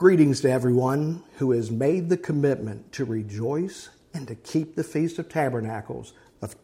Greetings to everyone who has made the commitment to rejoice and to keep the Feast of Tabernacles of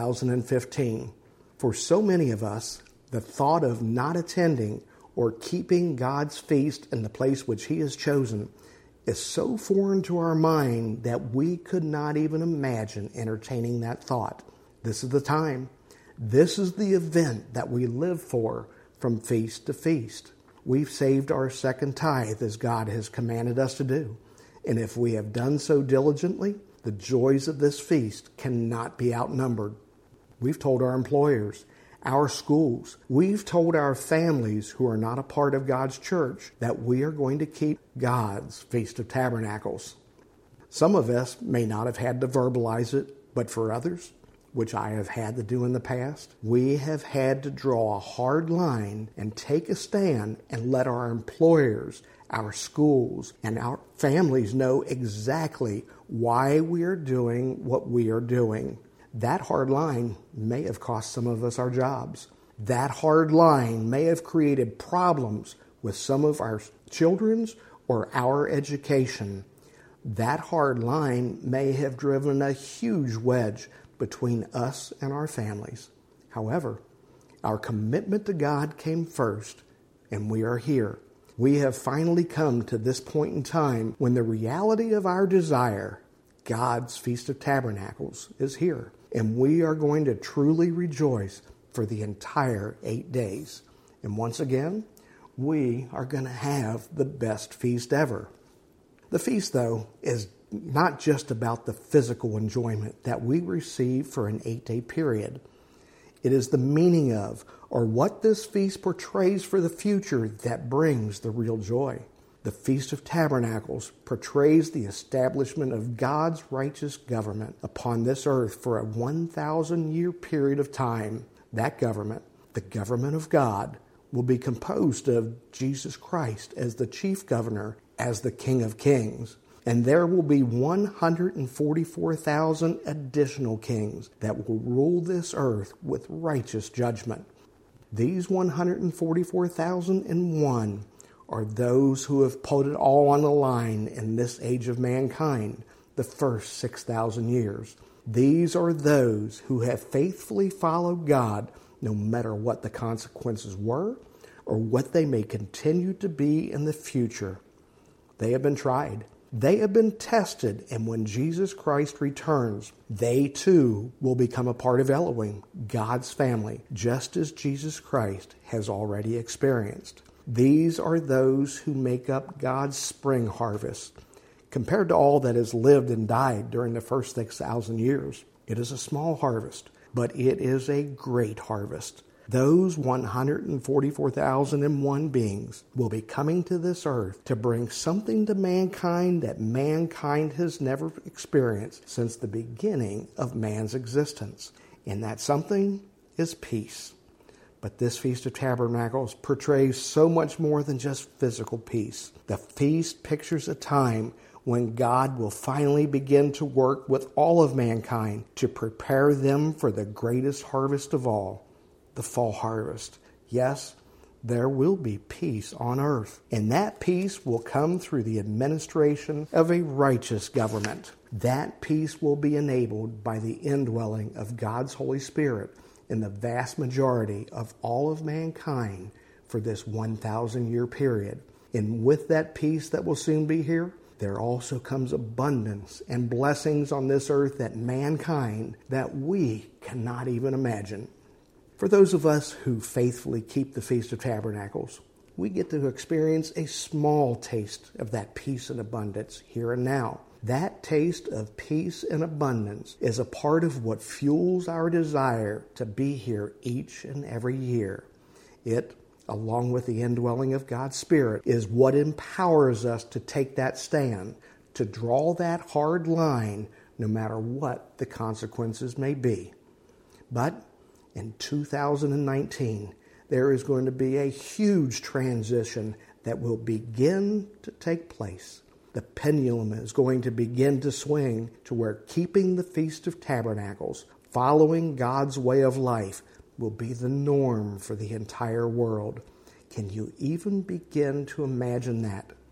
2015. For so many of us, the thought of not attending or keeping God's feast in the place which He has chosen is so foreign to our mind that we could not even imagine entertaining that thought. This is the time. This is the event that we live for from feast to feast. We've saved our second tithe as God has commanded us to do. And if we have done so diligently, the joys of this feast cannot be outnumbered. We've told our employers, our schools, we've told our families who are not a part of God's church that we are going to keep God's Feast of Tabernacles. Some of us may not have had to verbalize it, but for others, which I have had to do in the past, we have had to draw a hard line and take a stand and let our employers, our schools, and our families know exactly why we are doing what we are doing. That hard line may have cost some of us our jobs. That hard line may have created problems with some of our children's or our education. That hard line may have driven a huge wedge between us and our families. However, our commitment to God came first, and we are here. We have finally come to this point in time when the reality of our desire, God's Feast of Tabernacles, is here, and we are going to truly rejoice for the entire 8 days. And once again, we are going to have the best feast ever. The feast, though, is not just about the physical enjoyment that we receive for an 8-day period. It is the meaning of, or what this feast portrays for the future, that brings the real joy. The Feast of Tabernacles portrays the establishment of God's righteous government upon this earth for a 1,000-year period of time. That government, the government of God, will be composed of Jesus Christ as the chief governor, as the King of Kings. And there will be 144,000 additional kings that will rule this earth with righteous judgment. These 144,001 are those who have put it all on the line in this age of mankind, the first 6,000 years. These are those who have faithfully followed God no matter what the consequences were or what they may continue to be in the future. They have been tried. They have been tested, and when Jesus Christ returns, they too will become a part of Elohim, God's family, just as Jesus Christ has already experienced. These are those who make up God's spring harvest. Compared to all that has lived and died during the first 6,000 years, it is a small harvest, but it is a great harvest. Those 144,001 beings will be coming to this earth to bring something to mankind that mankind has never experienced since the beginning of man's existence. And that something is peace. But this Feast of Tabernacles portrays so much more than just physical peace. The feast pictures a time when God will finally begin to work with all of mankind to prepare them for the greatest harvest of all, the fall harvest. Yes, there will be peace on earth, and that peace will come through the administration of a righteous government. That peace will be enabled by the indwelling of God's Holy Spirit in the vast majority of all of mankind for this 1,000-year period. And with that peace that will soon be here, there also comes abundance and blessings on this earth that mankind, that we cannot even imagine. For those of us who faithfully keep the Feast of Tabernacles, we get to experience a small taste of that peace and abundance here and now. That taste of peace and abundance is a part of what fuels our desire to be here each and every year. It, along with the indwelling of God's Spirit, is what empowers us to take that stand, to draw that hard line, no matter what the consequences may be. But in 2019, there is going to be a huge transition that will begin to take place. The pendulum is going to begin to swing to where keeping the Feast of Tabernacles, following God's way of life, will be the norm for the entire world. Can you even begin to imagine that?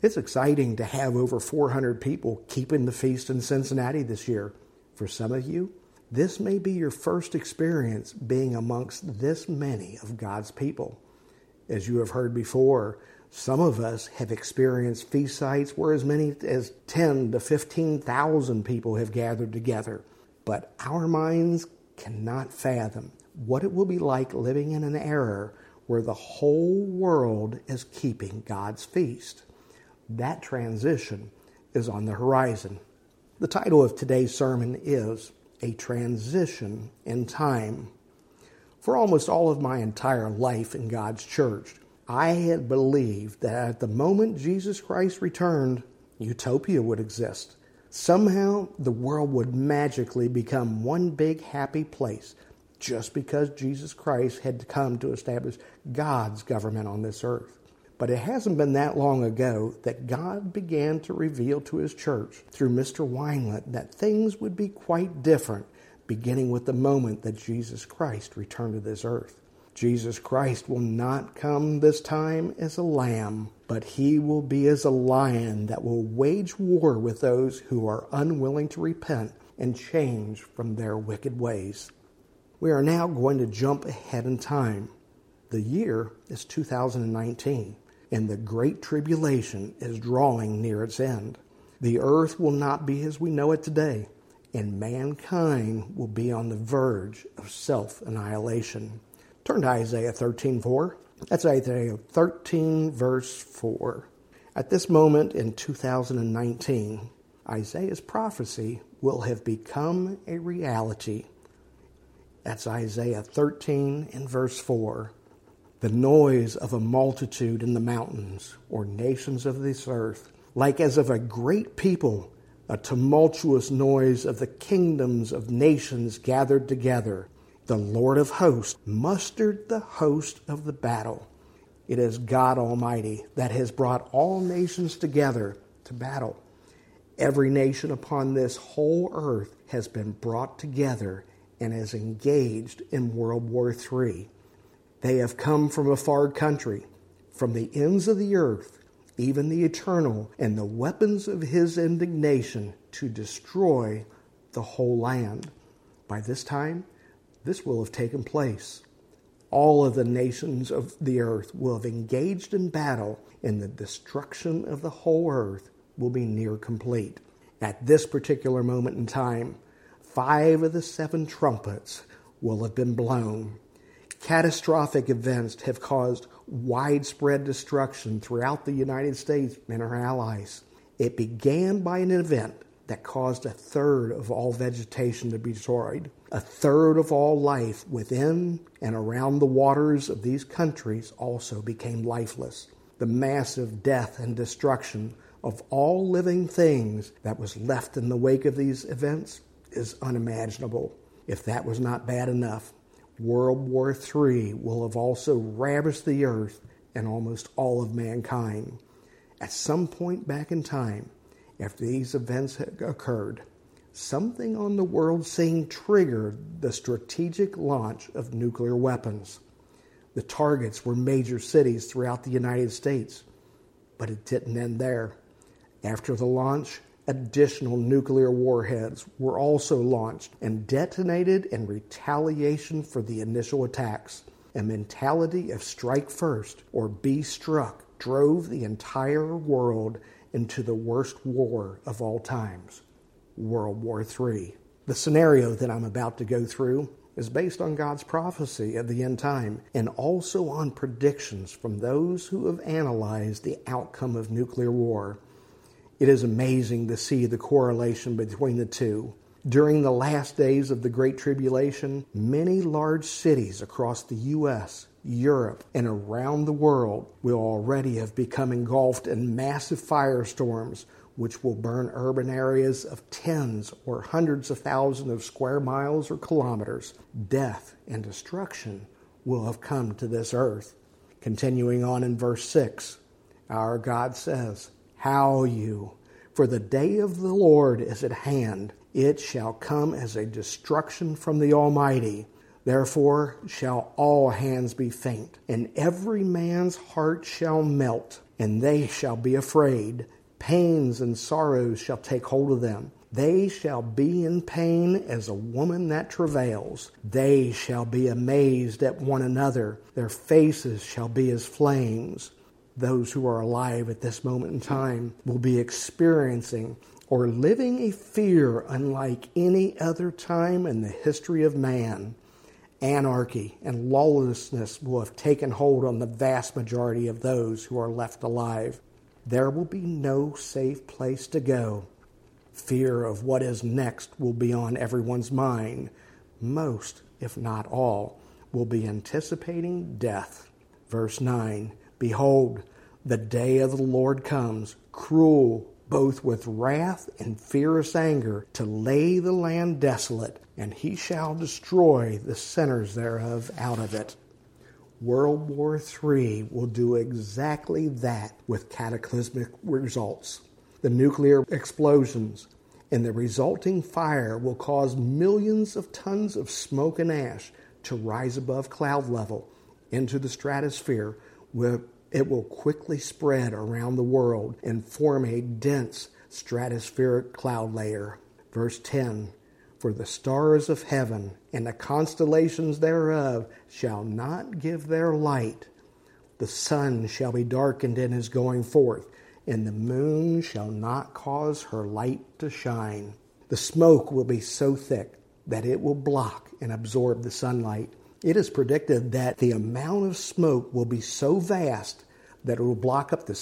It's exciting to have over 400 people keeping the feast in Cincinnati this year. For some of you, this may be your first experience being amongst this many of God's people. As you have heard before, some of us have experienced feast sites where as many as 10 to 15,000 people have gathered together. But our minds cannot fathom what it will be like living in an era where the whole world is keeping God's feast. That transition is on the horizon. The title of today's sermon is A Transition in Time. For almost all of my entire life in God's church, I had believed that at the moment Jesus Christ returned, utopia would exist. Somehow the world would magically become one big happy place just because Jesus Christ had come to establish God's government on this earth. But it hasn't been that long ago that God began to reveal to his church through Mr. Winelet that things would be quite different, beginning with the moment that Jesus Christ returned to this earth. Jesus Christ will not come this time as a lamb, but he will be as a lion that will wage war with those who are unwilling to repent and change from their wicked ways. We are now going to jump ahead in time. The year is 2019. And the Great Tribulation is drawing near its end. The earth will not be as we know it today, and mankind will be on the verge of self-annihilation. Turn to Isaiah 13:4. That's Isaiah 13, verse 4. At this moment in 2019, Isaiah's prophecy will have become a reality. That's Isaiah 13 and verse 4. The noise of a multitude in the mountains, or nations of this earth, like as of a great people, a tumultuous noise of the kingdoms of nations gathered together. The Lord of hosts mustered the host of the battle. It is God Almighty that has brought all nations together to battle. Every nation upon this whole earth has been brought together and is engaged in World War III. They have come from a far country, from the ends of the earth, even the eternal, and the weapons of his indignation to destroy the whole land. By this time, this will have taken place. All of the nations of the earth will have engaged in battle, and the destruction of the whole earth will be near complete. At this particular moment in time, 5 of the 7 trumpets will have been blown. Catastrophic events have caused widespread destruction throughout the United States and our allies. It began by an event that caused 1/3 of all vegetation to be destroyed. 1/3 of all life within and around the waters of these countries also became lifeless. The massive death and destruction of all living things that was left in the wake of these events is unimaginable. If that was not bad enough, World War III will have also ravished the earth and almost all of mankind. At some point back in time, after these events had occurred, something on the world scene triggered the strategic launch of nuclear weapons. The targets were major cities throughout the United States, but it didn't end there. After the launch, additional nuclear warheads were also launched and detonated in retaliation for the initial attacks. A mentality of strike first or be struck drove the entire world into the worst war of all times, World War III. The scenario that I'm about to go through is based on God's prophecy of the end time and also on predictions from those who have analyzed the outcome of nuclear war. It is amazing to see the correlation between the two. During the last days of the Great Tribulation, many large cities across the U.S., Europe, and around the world will already have become engulfed in massive firestorms, which will burn urban areas of tens or hundreds of thousands of square miles or kilometers. Death and destruction will have come to this earth. Continuing on in verse 6, our God says, "Howl you, for the day of the Lord is at hand. It shall come as a destruction from the Almighty. Therefore shall all hands be faint, and every man's heart shall melt, and they shall be afraid. Pains and sorrows shall take hold of them. They shall be in pain as a woman that travails. They shall be amazed at one another. Their faces shall be as flames. Those who are alive at this moment in time will be experiencing or living a fear unlike any other time in the history of man. Anarchy and lawlessness will have taken hold on the vast majority of those who are left alive. There will be no safe place to go. Fear of what is next will be on everyone's mind. Most, if not all, will be anticipating death. Verse 9, Behold, the day of the Lord comes, cruel, both with wrath and fierce anger, to lay the land desolate, and he shall destroy the sinners thereof out of it. World War III will do exactly that with cataclysmic results. The nuclear explosions and the resulting fire will cause millions of tons of smoke and ash to rise above cloud level into the stratosphere, where it will quickly spread around the world and form a dense stratospheric cloud layer. Verse 10, For the stars of heaven and the constellations thereof shall not give their light. The sun shall be darkened in his going forth, and the moon shall not cause her light to shine. The smoke will be so thick that it will block and absorb the sunlight. It is predicted that the amount of smoke will be so vast that it will block up to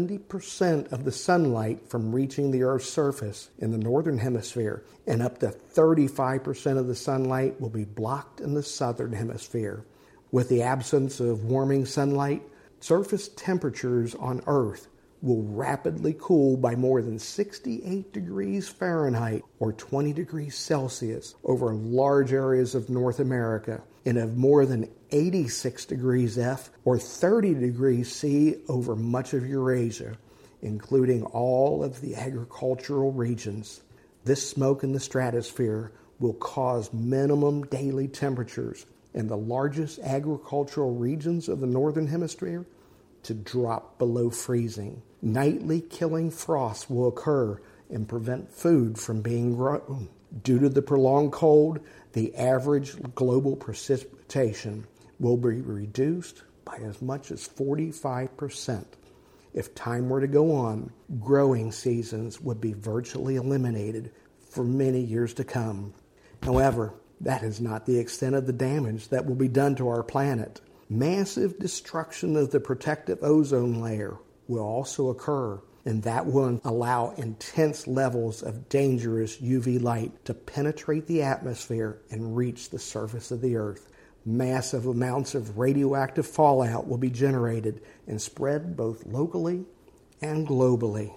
70% of the sunlight from reaching the Earth's surface in the northern hemisphere, and up to 35% of the sunlight will be blocked in the southern hemisphere. With the absence of warming sunlight, surface temperatures on Earth will rapidly cool by more than 68 degrees Fahrenheit or 20 degrees Celsius over large areas of North America, and of more than 86 degrees F or 30 degrees C over much of Eurasia, including all of the agricultural regions. This smoke in the stratosphere will cause minimum daily temperatures in the largest agricultural regions of the Northern Hemisphere to drop below freezing. Nightly killing frosts will occur and prevent food from being grown. Due to the prolonged cold, the average global precipitation will be reduced by as much as 45%. If time were to go on, growing seasons would be virtually eliminated for many years to come. However, that is not the extent of the damage that will be done to our planet. Massive destruction of the protective ozone layer will also occur, and that will allow intense levels of dangerous UV light to penetrate the atmosphere and reach the surface of the Earth. Massive amounts of radioactive fallout will be generated and spread both locally and globally.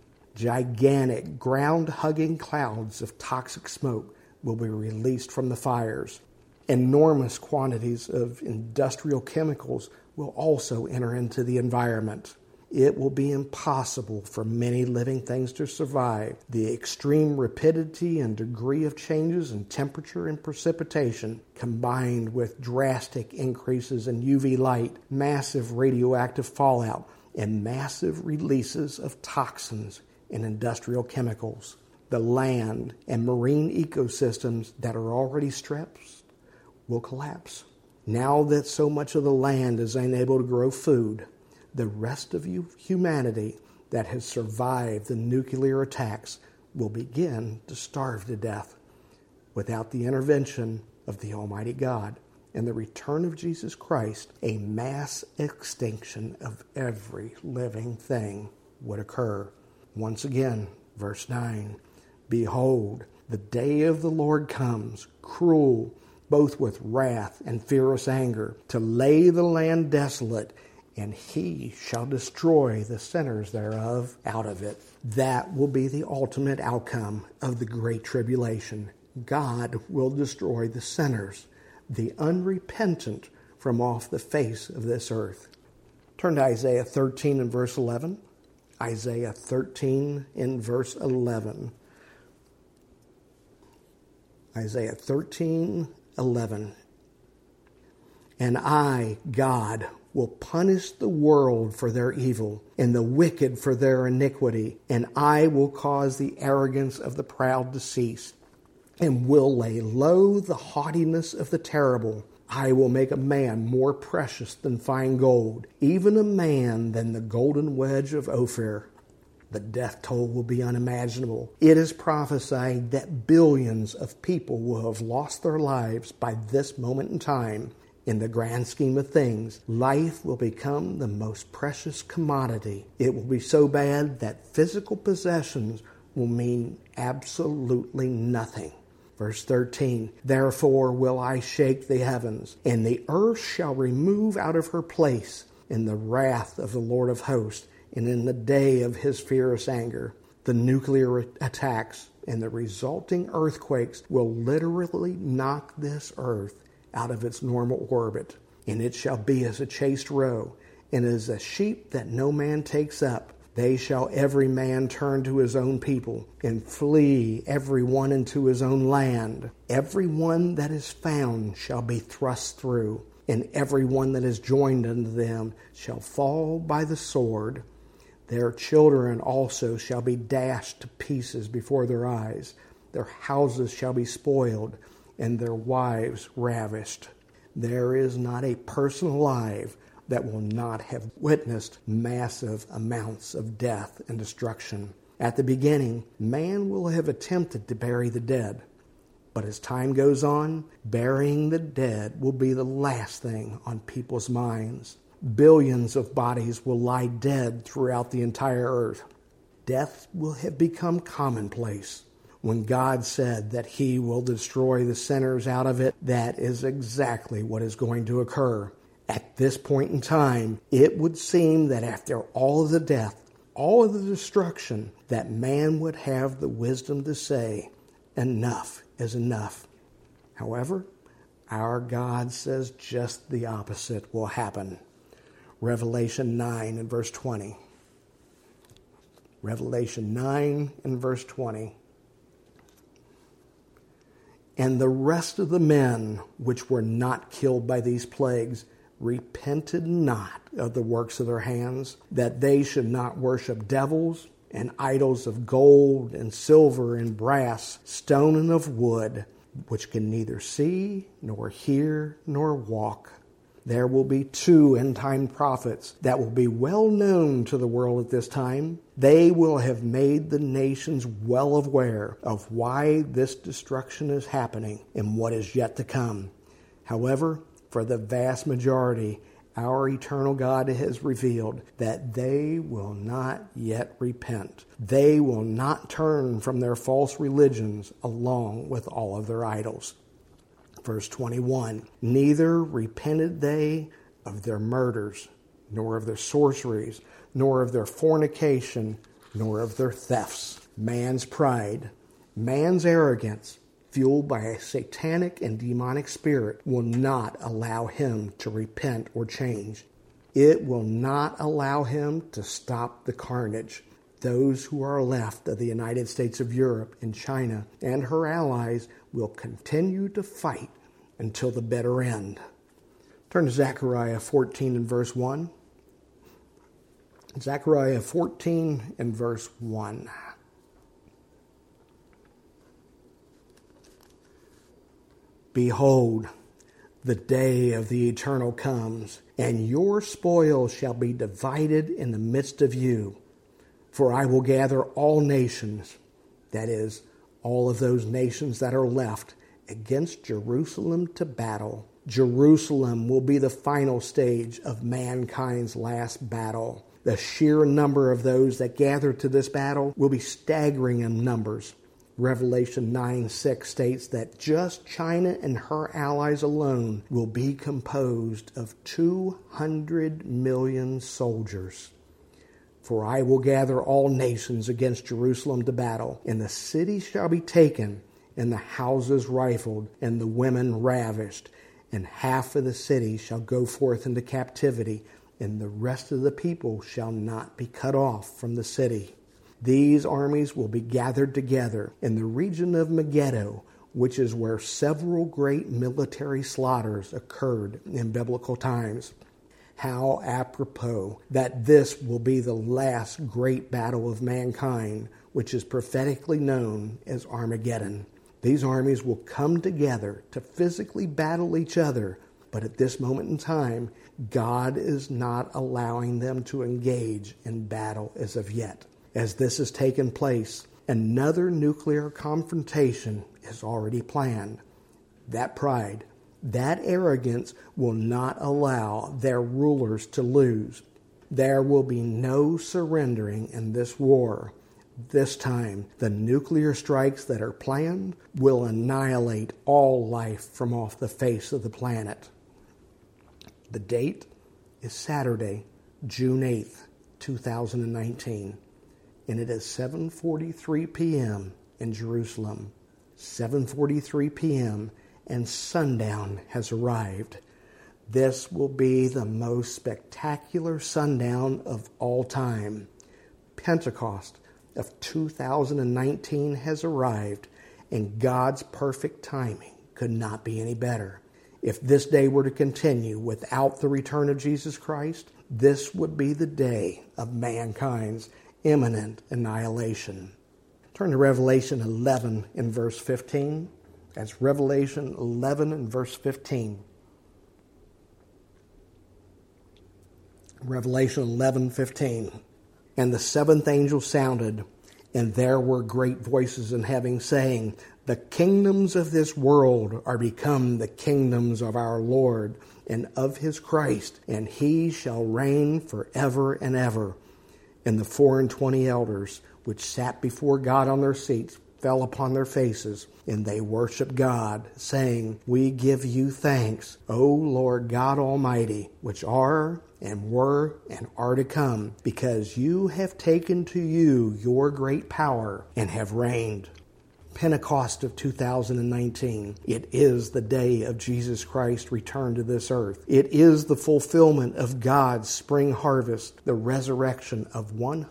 Gigantic ground-hugging clouds of toxic smoke will be released from the fires. Enormous quantities of industrial chemicals will also enter into the environment. It will be impossible for many living things to survive the extreme rapidity and degree of changes in temperature and precipitation, combined with drastic increases in UV light, massive radioactive fallout, and massive releases of toxins and industrial chemicals. The land and marine ecosystems that are already stressed will collapse. Now that so much of the land is unable to grow food, the rest of humanity that has survived the nuclear attacks will begin to starve to death. Without the intervention of the Almighty God and the return of Jesus Christ, a mass extinction of every living thing would occur. Once again, verse 9, Behold, the day of the Lord comes, cruel, both with wrath and fierce anger, to lay the land desolate, and he shall destroy the sinners thereof out of it. That will be the ultimate outcome of the Great Tribulation. God will destroy the sinners, the unrepentant, from off the face of this earth. Turn to Isaiah 13 and verse 11. Isaiah 13 and verse 11. Isaiah 13, 11. And I, God, will punish the world for their evil, and the wicked for their iniquity, and I will cause the arrogance of the proud to cease, and will lay low the haughtiness of the terrible. I will make a man more precious than fine gold, even a man than the golden wedge of Ophir. The death toll will be unimaginable. It is prophesied that billions of people will have lost their lives by this moment in time. In the grand scheme of things, life will become the most precious commodity. It will be so bad that physical possessions will mean absolutely nothing. Verse 13, therefore will I shake the heavens, and the earth shall remove out of her place in the wrath of the Lord of hosts, and in the day of his fierce anger. The nuclear attacks and the resulting earthquakes will literally knock this earth out of its normal orbit, and it shall be as a chased roe, and as a sheep that no man takes up. They shall every man turn to his own people, and flee every one into his own land. Every one that is found shall be thrust through, and every one that is joined unto them shall fall by the sword. Their children also shall be dashed to pieces before their eyes. Their houses shall be spoiled, and their wives ravished. There is not a person alive that will not have witnessed massive amounts of death and destruction. At the beginning, man will have attempted to bury the dead. But as time goes on, burying the dead will be the last thing on people's minds. Billions of bodies will lie dead throughout the entire earth. Death will have become commonplace. When God said that he will destroy the sinners out of it, that is exactly what is going to occur. At this point in time, it would seem that after all of the death, all of the destruction, that man would have the wisdom to say, enough is enough. However, our God says just the opposite will happen. Revelation 9 and verse 20. Revelation 9 and verse 20. And the rest of the men which were not killed by these plagues repented not of the works of their hands, that they should not worship devils and idols of gold and silver and brass, stone and of wood, which can neither see nor hear nor walk. There will be 2 end-time prophets that will be well known to the world at this time. They will have made the nations well aware of why this destruction is happening and what is yet to come. However, for the vast majority, our eternal God has revealed that they will not yet repent. They will not turn from their false religions along with all of their idols. Verse 21, neither repented they of their murders, nor of their sorceries, nor of their fornication, nor of their thefts. Man's pride, man's arrogance, fueled by a satanic and demonic spirit, will not allow him to repent or change. It will not allow him to stop the carnage. Those who are left of the United States of Europe and China and her allies will continue to fight until the bitter end. Turn to Zechariah 14 and verse 1. Zechariah 14 and verse 1. Behold, the day of the eternal comes, and your spoil shall be divided in the midst of you. For I will gather all nations, that is, all of those nations that are left, against Jerusalem to battle. Jerusalem will be the final stage of mankind's last battle. The sheer number of those that gather to this battle will be staggering in numbers. Revelation 9:6 states that just China and her allies alone will be composed of 200 million soldiers. For I will gather all nations against Jerusalem to battle, and the city shall be taken, and the houses rifled, and the women ravished, and half of the city shall go forth into captivity, and the rest of the people shall not be cut off from the city. These armies will be gathered together in the region of Megiddo, which is where several great military slaughters occurred in biblical times. How apropos that this will be the last great battle of mankind, which is prophetically known as Armageddon. These armies will come together to physically battle each other, but at this moment in time, God is not allowing them to engage in battle as of yet. As this has taken place, another nuclear confrontation is already planned. That pride, that arrogance will not allow their rulers to lose. There will be no surrendering in this war. This time, the nuclear strikes that are planned will annihilate all life from off the face of the planet. The date is Saturday, June 8th, 2019, and it is 7:43 p.m. in Jerusalem. 7:43 p.m. and sundown has arrived. This will be the most spectacular sundown of all time. Pentecost of 2019 has arrived, and God's perfect timing could not be any better. If this day were to continue without the return of Jesus Christ, this would be the day of mankind's imminent annihilation. Turn to Revelation 11 in verse 15. That's Revelation 11 and verse 15. Revelation 11:15. And the seventh angel sounded, and there were great voices in heaven saying, the kingdoms of this world are become the kingdoms of our Lord and of his Christ, and he shall reign forever and ever. And the 24 elders which sat before God on their seats fell upon their faces, and they worshiped God, saying, we give you thanks, O Lord God Almighty, which are and were and are to come, because you have taken to you your great power and have reigned. Pentecost of 2019. It is the day of Jesus Christ's return to this earth. It is the fulfillment of God's spring harvest, the resurrection of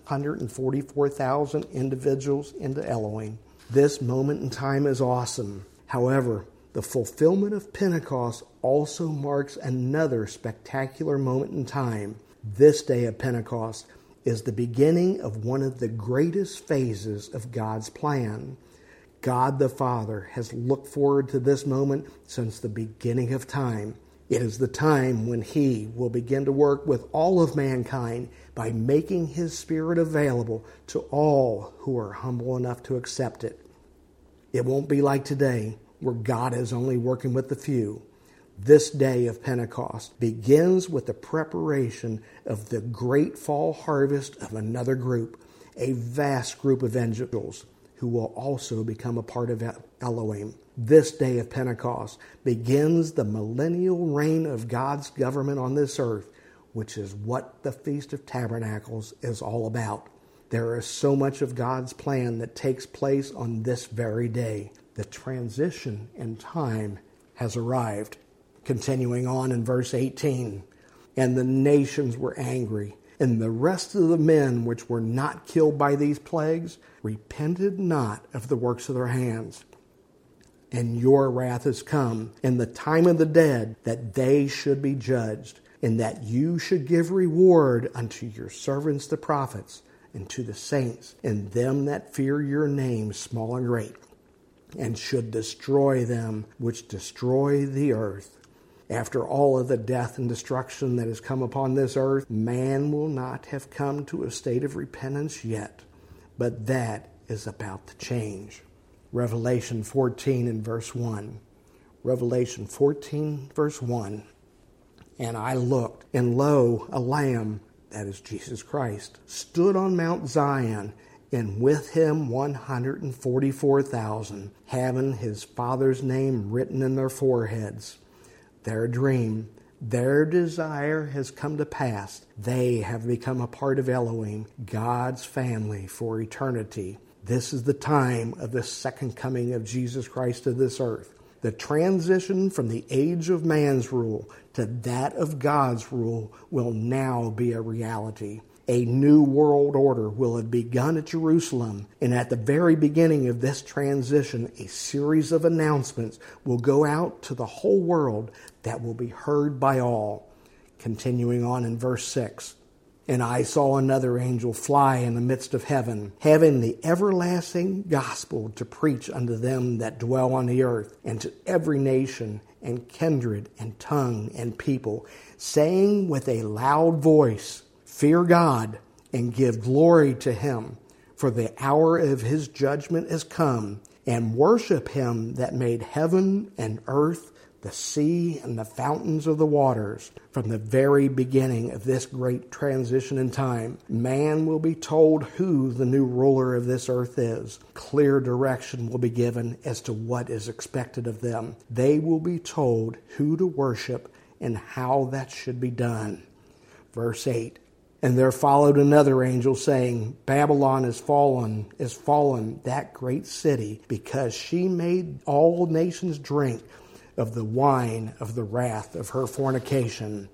144,000 individuals into Elohim. This moment in time is awesome. However, the fulfillment of Pentecost also marks another spectacular moment in time. This day of Pentecost is the beginning of one of the greatest phases of God's plan. God the Father has looked forward to this moment since the beginning of time. It is the time when he will begin to work with all of mankind by making his Spirit available to all who are humble enough to accept it. It won't be like today, where God is only working with the few. This day of Pentecost begins with the preparation of the great fall harvest of another group, a vast group of angels who will also become a part of Elohim. This day of Pentecost begins the millennial reign of God's government on this earth, which is what the Feast of Tabernacles is all about. There is so much of God's plan that takes place on this very day. The transition in time has arrived. Continuing on in verse 18, and the nations were angry, and the rest of the men which were not killed by these plagues repented not of the works of their hands. And your wrath is come in the time of the dead, that they should be judged, and that you should give reward unto your servants the prophets, and to the saints, and them that fear your name, small and great, and should destroy them which destroy the earth. After all of the death and destruction that has come upon this earth, man will not have come to a state of repentance yet, but that is about to change. Revelation 14 and verse 1. Revelation 14 verse 1. And I looked, and lo, a Lamb, that is Jesus Christ, stood on Mount Zion, and with him 144,000, having his Father's name written in their foreheads. Their dream, their desire has come to pass. They have become a part of Elohim, God's family for eternity. This is the time of the second coming of Jesus Christ to this earth. The transition from the age of man's rule to that of God's rule will now be a reality. A new world order will have begun at Jerusalem, and at the very beginning of this transition, a series of announcements will go out to the whole world that will be heard by all. Continuing on in verse 6. And I saw another angel fly in the midst of heaven, having the everlasting gospel to preach unto them that dwell on the earth, and to every nation and kindred and tongue and people, saying with a loud voice, Fear God, and give glory to him, for the hour of his judgment is come, and worship him that made heaven and earth, the sea, and the fountains of the waters. From the very beginning of this great transition in time, man will be told who the new ruler of this earth is. Clear direction will be given as to what is expected of them. They will be told who to worship and how that should be done. Verse 8. And there followed another angel saying, Babylon is fallen, that great city, because she made all nations drink of the wine of the wrath of her fornication.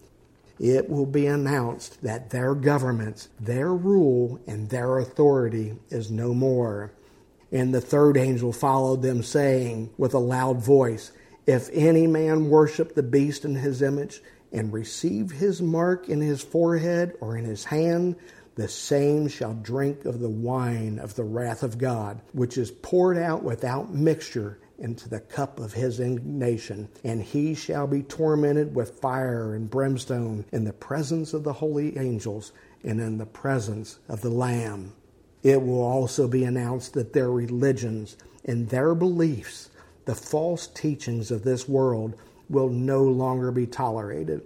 It will be announced that their governments, their rule, and their authority is no more. And the third angel followed them, saying with a loud voice, If any man worship the beast in his image, and receive his mark in his forehead or in his hand, the same shall drink of the wine of the wrath of God, which is poured out without mixture into the cup of his indignation, and he shall be tormented with fire and brimstone in the presence of the holy angels and in the presence of the Lamb. It will also be announced that their religions and their beliefs, the false teachings of this world, will no longer be tolerated.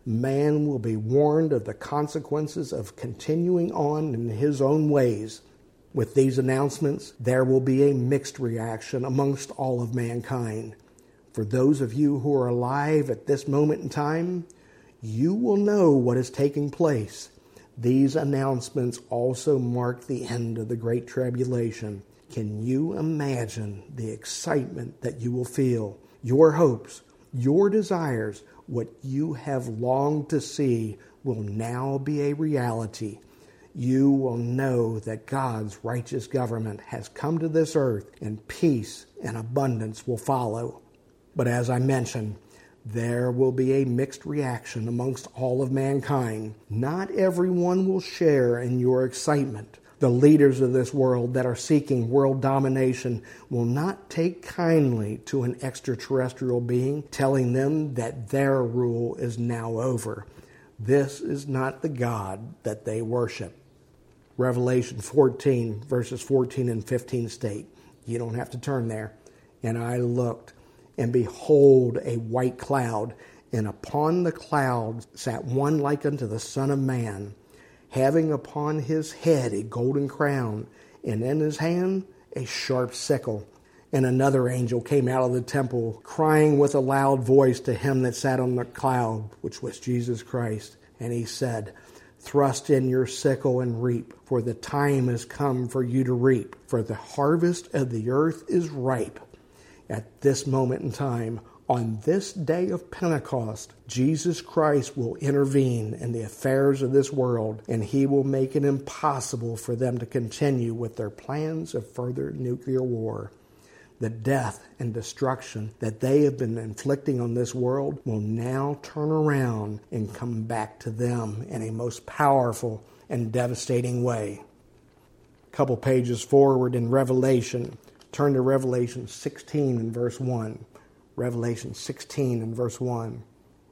Man will be warned of the consequences of continuing on in his own ways. With these announcements, there will be a mixed reaction amongst all of mankind. For those of you who are alive at this moment in time, you will know what is taking place. These announcements also mark the end of the Great Tribulation. Can you imagine the excitement that you will feel? Your hopes, your desires, what you have longed to see will now be a reality. You will know that God's righteous government has come to this earth, and peace and abundance will follow. But as I mentioned, there will be a mixed reaction amongst all of mankind. Not everyone will share in your excitement. The leaders of this world that are seeking world domination will not take kindly to an extraterrestrial being telling them that their rule is now over. This is not the God that they worship. Revelation 14, verses 14 and 15 state, you don't have to turn there. And I looked, and behold, a white cloud, and upon the cloud sat one like unto the Son of Man, having upon his head a golden crown, and in his hand a sharp sickle. And another angel came out of the temple, crying with a loud voice to him that sat on the cloud, which was Jesus Christ. And he said, Thrust in your sickle and reap, for the time has come for you to reap, for the harvest of the earth is ripe. At this moment in time, on this day of Pentecost, Jesus Christ will intervene in the affairs of this world, and he will make it impossible for them to continue with their plans of further nuclear war. The death and destruction that they have been inflicting on this world will now turn around and come back to them in a most powerful and devastating way. A couple pages forward in Revelation, turn to Revelation 16 and verse 1. Revelation 16 and verse 1.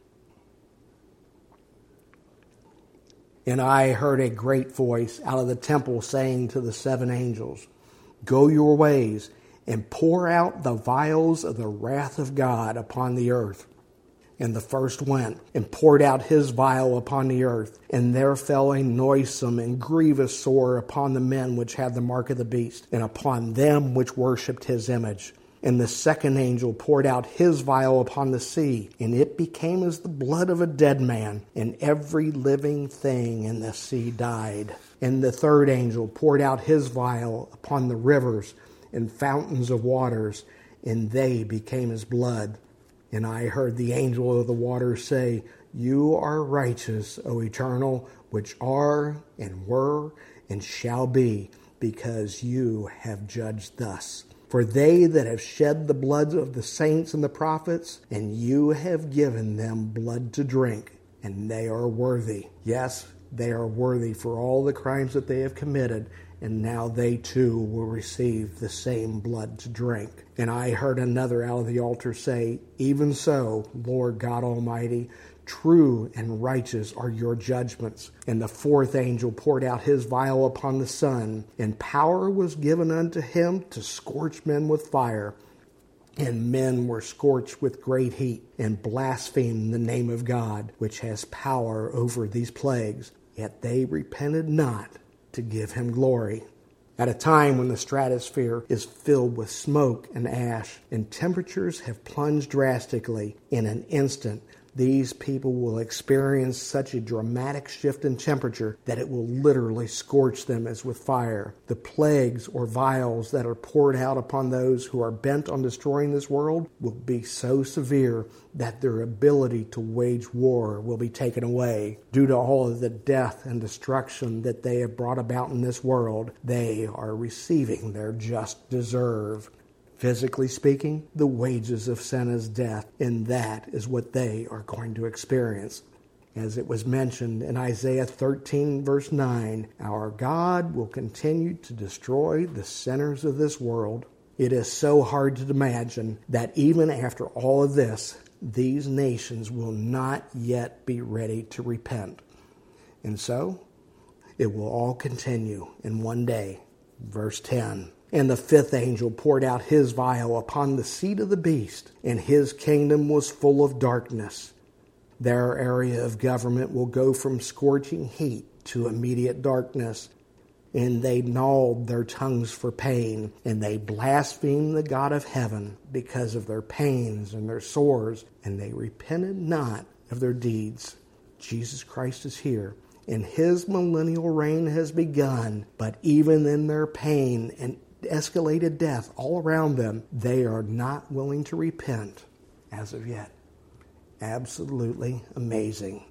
And I heard a great voice out of the temple saying to the seven angels, Go your ways, and pour out the vials of the wrath of God upon the earth. And the first went and poured out his vial upon the earth, and there fell a noisome and grievous sore upon the men which had the mark of the beast, and upon them which worshipped his image. And the second angel poured out his vial upon the sea, and it became as the blood of a dead man, and every living thing in the sea died. And the third angel poured out his vial upon the rivers and fountains of waters, and they became as blood. And I heard the angel of the waters say, You are righteous, O Eternal, which are and were and shall be, because you have judged thus. For they that have shed the blood of the saints and the prophets, and you have given them blood to drink, and they are worthy. Yes, they are worthy for all the crimes that they have committed, and now they too will receive the same blood to drink. And I heard another out of the altar say, "Even so, Lord God Almighty, true and righteous are your judgments." And the fourth angel poured out his vial upon the sun, and power was given unto him to scorch men with fire. And men were scorched with great heat, and blasphemed the name of God, which has power over these plagues. Yet they repented not to give him glory. At a time when the stratosphere is filled with smoke and ash, and temperatures have plunged drastically, in an instant, these people will experience such a dramatic shift in temperature that it will literally scorch them as with fire. The plagues or vials that are poured out upon those who are bent on destroying this world will be so severe that their ability to wage war will be taken away. Due to all of the death and destruction that they have brought about in this world, they are receiving their just deserve. Physically speaking, the wages of sin is death, and that is what they are going to experience. As it was mentioned in Isaiah 13, verse 9, our God will continue to destroy the sinners of this world. It is so hard to imagine that even after all of this, these nations will not yet be ready to repent. And so, it will all continue in one day. Verse 10. And the fifth angel poured out his vial upon the seat of the beast, and his kingdom was full of darkness. Their area of government will go from scorching heat to immediate darkness. And they gnawed their tongues for pain, and they blasphemed the God of heaven because of their pains and their sores, and they repented not of their deeds. Jesus Christ is here, and his millennial reign has begun, but even in their pain and escalated death all around them, they are not willing to repent as of yet. Absolutely amazing.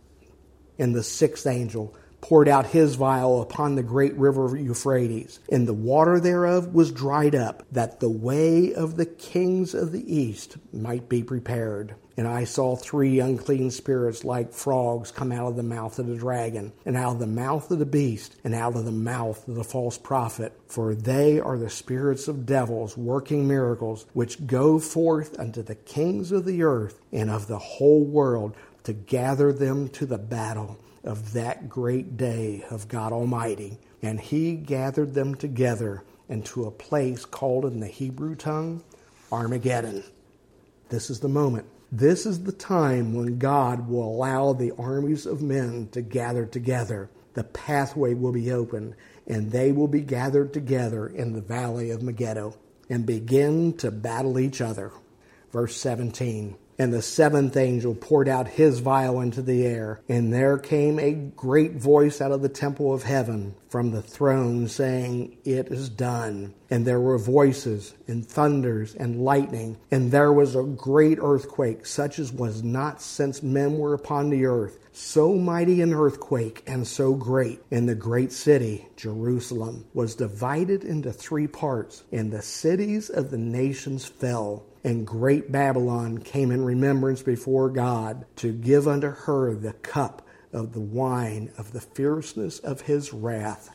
And the sixth angel poured out his vial upon the great river Euphrates, and the water thereof was dried up, that the way of the kings of the east might be prepared. And I saw 3 unclean spirits like frogs come out of the mouth of the dragon, and out of the mouth of the beast, and out of the mouth of the false prophet. For they are the spirits of devils working miracles, which go forth unto the kings of the earth and of the whole world, to gather them to the battle of that great day of God Almighty. And he gathered them together into a place called in the Hebrew tongue Armageddon. This is the moment. This is the time when God will allow the armies of men to gather together. The pathway will be opened, and they will be gathered together in the valley of Megiddo and begin to battle each other. Verse 17. And the seventh angel poured out his vial into the air, and there came a great voice out of the temple of heaven from the throne, saying, It is done. And there were voices, and thunders, and lightning, and there was a great earthquake, such as was not since men were upon the earth. So mighty an earthquake, and so great. And the great city, Jerusalem, was divided into 3 parts, and the cities of the nations fell. And great Babylon came in remembrance before God, to give unto her the cup of the wine of the fierceness of his wrath.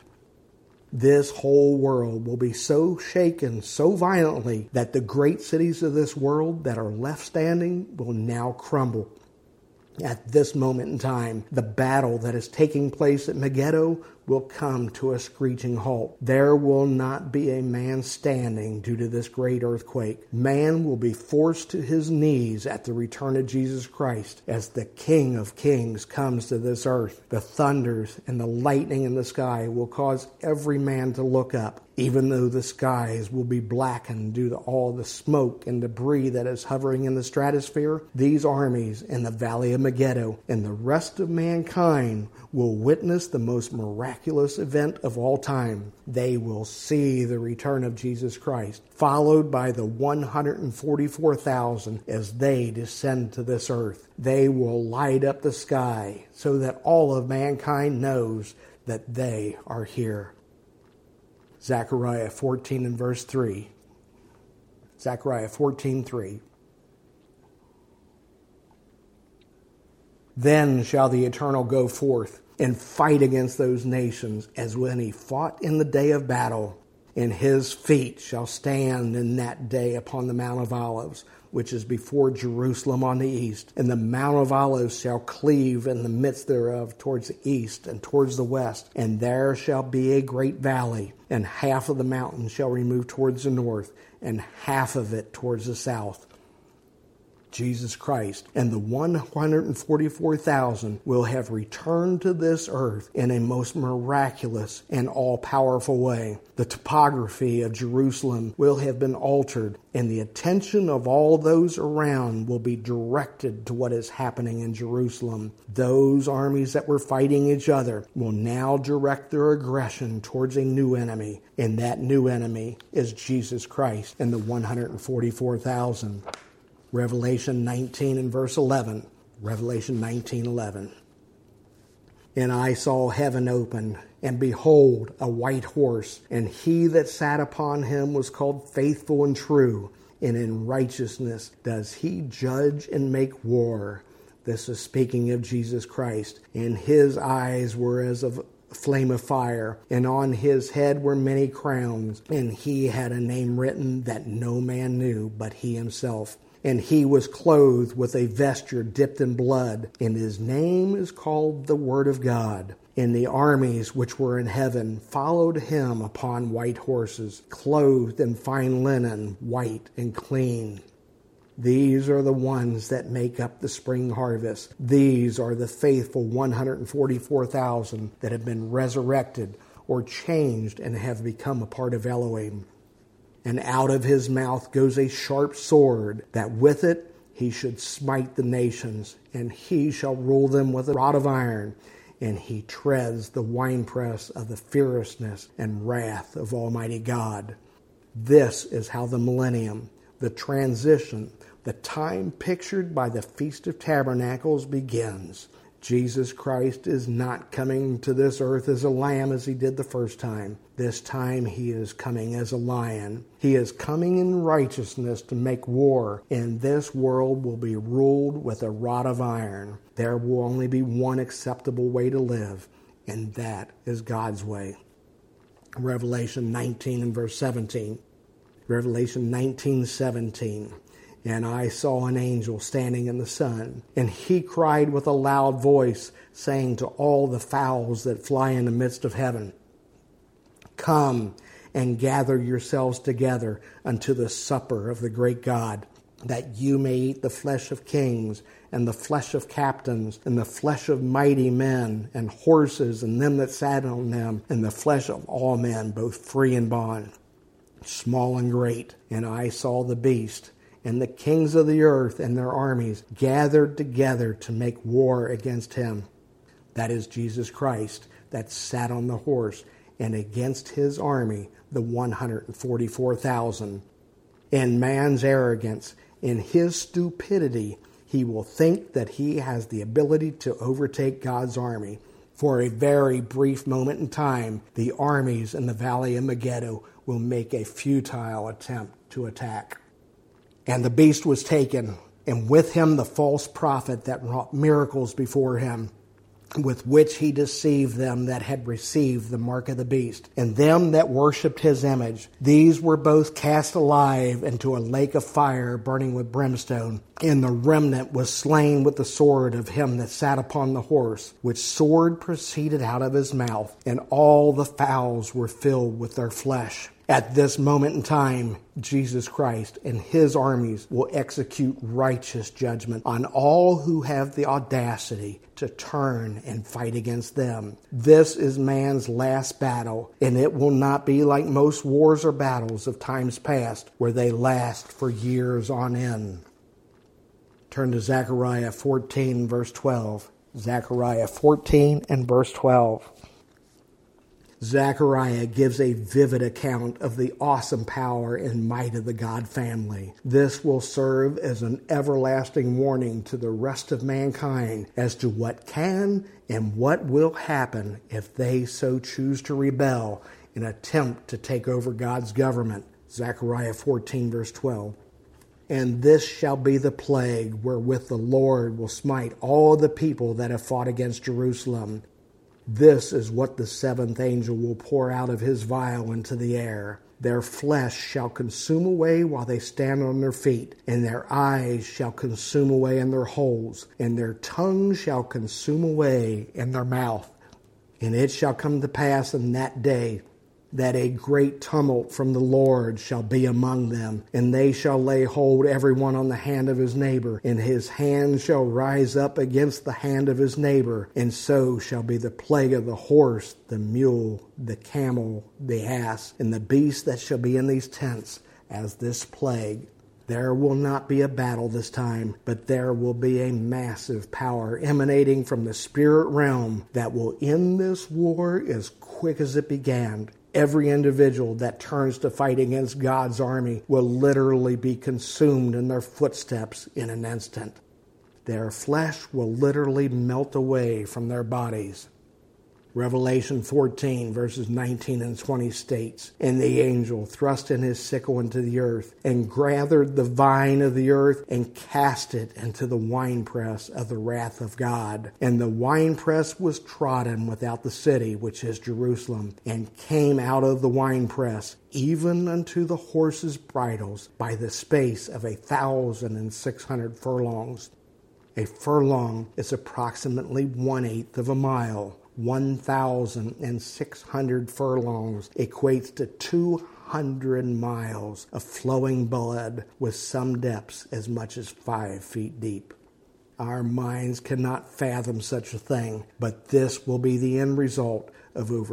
This whole world will be so shaken so violently that the great cities of this world that are left standing will now crumble. At this moment in time, the battle that is taking place at Megiddo will come to a screeching halt. There will not be a man standing due to this great earthquake. Man will be forced to his knees at the return of Jesus Christ as the King of Kings comes to this earth. The thunders and the lightning in the sky will cause every man to look up. Even though the skies will be blackened due to all the smoke and debris that is hovering in the stratosphere, these armies in the valley of Megiddo and the rest of mankind will witness the most miraculous event of all time. They will see the return of Jesus Christ, followed by the 144,000 as they descend to this earth. They will light up the sky so that all of mankind knows that they are here. Zechariah 14 and verse 3. Zechariah 14:3. Then shall the Eternal go forth and fight against those nations as when he fought in the day of battle. And his feet shall stand in that day upon the Mount of Olives, which is before Jerusalem on the east. And the Mount of Olives shall cleave in the midst thereof towards the east and towards the west. And there shall be a great valley, and half of the mountain shall remove towards the north, and half of it towards the south. Jesus Christ and the 144,000 will have returned to this earth in a most miraculous and all-powerful way. The topography of Jerusalem will have been altered, and the attention of all those around will be directed to what is happening in Jerusalem. Those armies that were fighting each other will now direct their aggression towards a new enemy, and that new enemy is Jesus Christ and the 144,000. Revelation 19 and verse 11. Revelation 19:11. And I saw heaven open, and behold, a white horse, and he that sat upon him was called Faithful and True, and in righteousness does he judge and make war. This is speaking of Jesus Christ. And his eyes were as of a flame of fire, and on his head were many crowns, and he had a name written that no man knew but he himself. And he was clothed with a vesture dipped in blood, and his name is called the Word of God. And the armies which were in heaven followed him upon white horses, clothed in fine linen, white and clean. These are the ones that make up the spring harvest. These are the faithful 144,000 that have been resurrected or changed and have become a part of Elohim. And out of his mouth goes a sharp sword, that with it he should smite the nations, and he shall rule them with a rod of iron, and he treads the winepress of the fierceness and wrath of Almighty God. This is how the millennium, the transition, the time pictured by the Feast of Tabernacles begins. Jesus Christ is not coming to this earth as a lamb as he did the first time. This time he is coming as a lion. He is coming in righteousness to make war, and this world will be ruled with a rod of iron. There will only be one acceptable way to live, and that is God's way. Revelation 19 and verse 17. Revelation 19:17. And I saw an angel standing in the sun, and he cried with a loud voice, saying to all the fowls that fly in the midst of heaven, Come and gather yourselves together unto the supper of the great God, that you may eat the flesh of kings, and the flesh of captains, and the flesh of mighty men, and horses, and them that sat on them, and the flesh of all men, both free and bond, small and great. And I saw the beast, and the kings of the earth and their armies gathered together to make war against him. That is Jesus Christ that sat on the horse, and against his army, the 144,000. In man's arrogance, in his stupidity, he will think that he has the ability to overtake God's army. For a very brief moment in time, the armies in the valley of Megiddo will make a futile attempt to attack. And the beast was taken, and with him the false prophet that wrought miracles before him, with which he deceived them that had received the mark of the beast, and them that worshipped his image. These were both cast alive into a lake of fire burning with brimstone. And the remnant was slain with the sword of him that sat upon the horse, which sword proceeded out of his mouth, and all the fowls were filled with their flesh. At this moment in time, Jesus Christ and his armies will execute righteous judgment on all who have the audacity to turn and fight against them. This is man's last battle, and it will not be like most wars or battles of times past, where they last for years on end. Turn to Zechariah 14, verse 12. Zechariah 14 and verse 12. Zechariah gives a vivid account of the awesome power and might of the God family. This will serve as an everlasting warning to the rest of mankind as to what can and what will happen if they so choose to rebel and attempt to take over God's government. Zechariah 14, verse 12. And this shall be the plague wherewith the Lord will smite all the people that have fought against Jerusalem. This is what the seventh angel will pour out of his vial into the air. Their flesh shall consume away while they stand on their feet, and their eyes shall consume away in their holes, and their tongue shall consume away in their mouth. And it shall come to pass in that day that a great tumult from the Lord shall be among them, and they shall lay hold every one on the hand of his neighbor, and his hand shall rise up against the hand of his neighbor, and so shall be the plague of the horse, the mule, the camel, the ass, and the beast that shall be in these tents, as this plague. There will not be a battle this time, but there will be a massive power emanating from the spirit realm that will end this war as quick as it began. Every individual that turns to fight against God's army will literally be consumed in their footsteps in an instant. Their flesh will literally melt away from their bodies. Revelation 14, verses 19 and 20 states, And the angel thrust in his sickle into the earth, and gathered the vine of the earth, and cast it into the winepress of the wrath of God. And the winepress was trodden without the city, which is Jerusalem, and came out of the winepress, even unto the horses' bridles, by the space of 1,600 furlongs. A furlong is approximately 1/8 of a mile. 1,600 furlongs equates to 200 miles of flowing blood with some depths as much as 5 feet deep. Our minds cannot fathom such a thing, but this will be the end result of over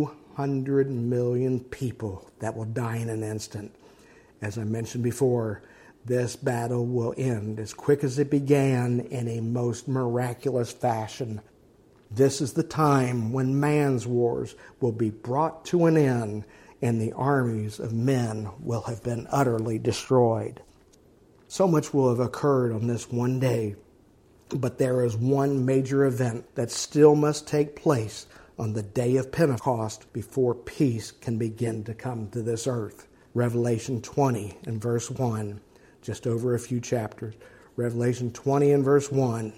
200 million people that will die in an instant. As I mentioned before, this battle will end as quick as it began in a most miraculous fashion. This is the time when man's wars will be brought to an end and the armies of men will have been utterly destroyed. So much will have occurred on this one day, but there is one major event that still must take place on the day of Pentecost before peace can begin to come to this earth. Revelation 20 and verse 1, just over a few chapters. Revelation 20 and verse 1.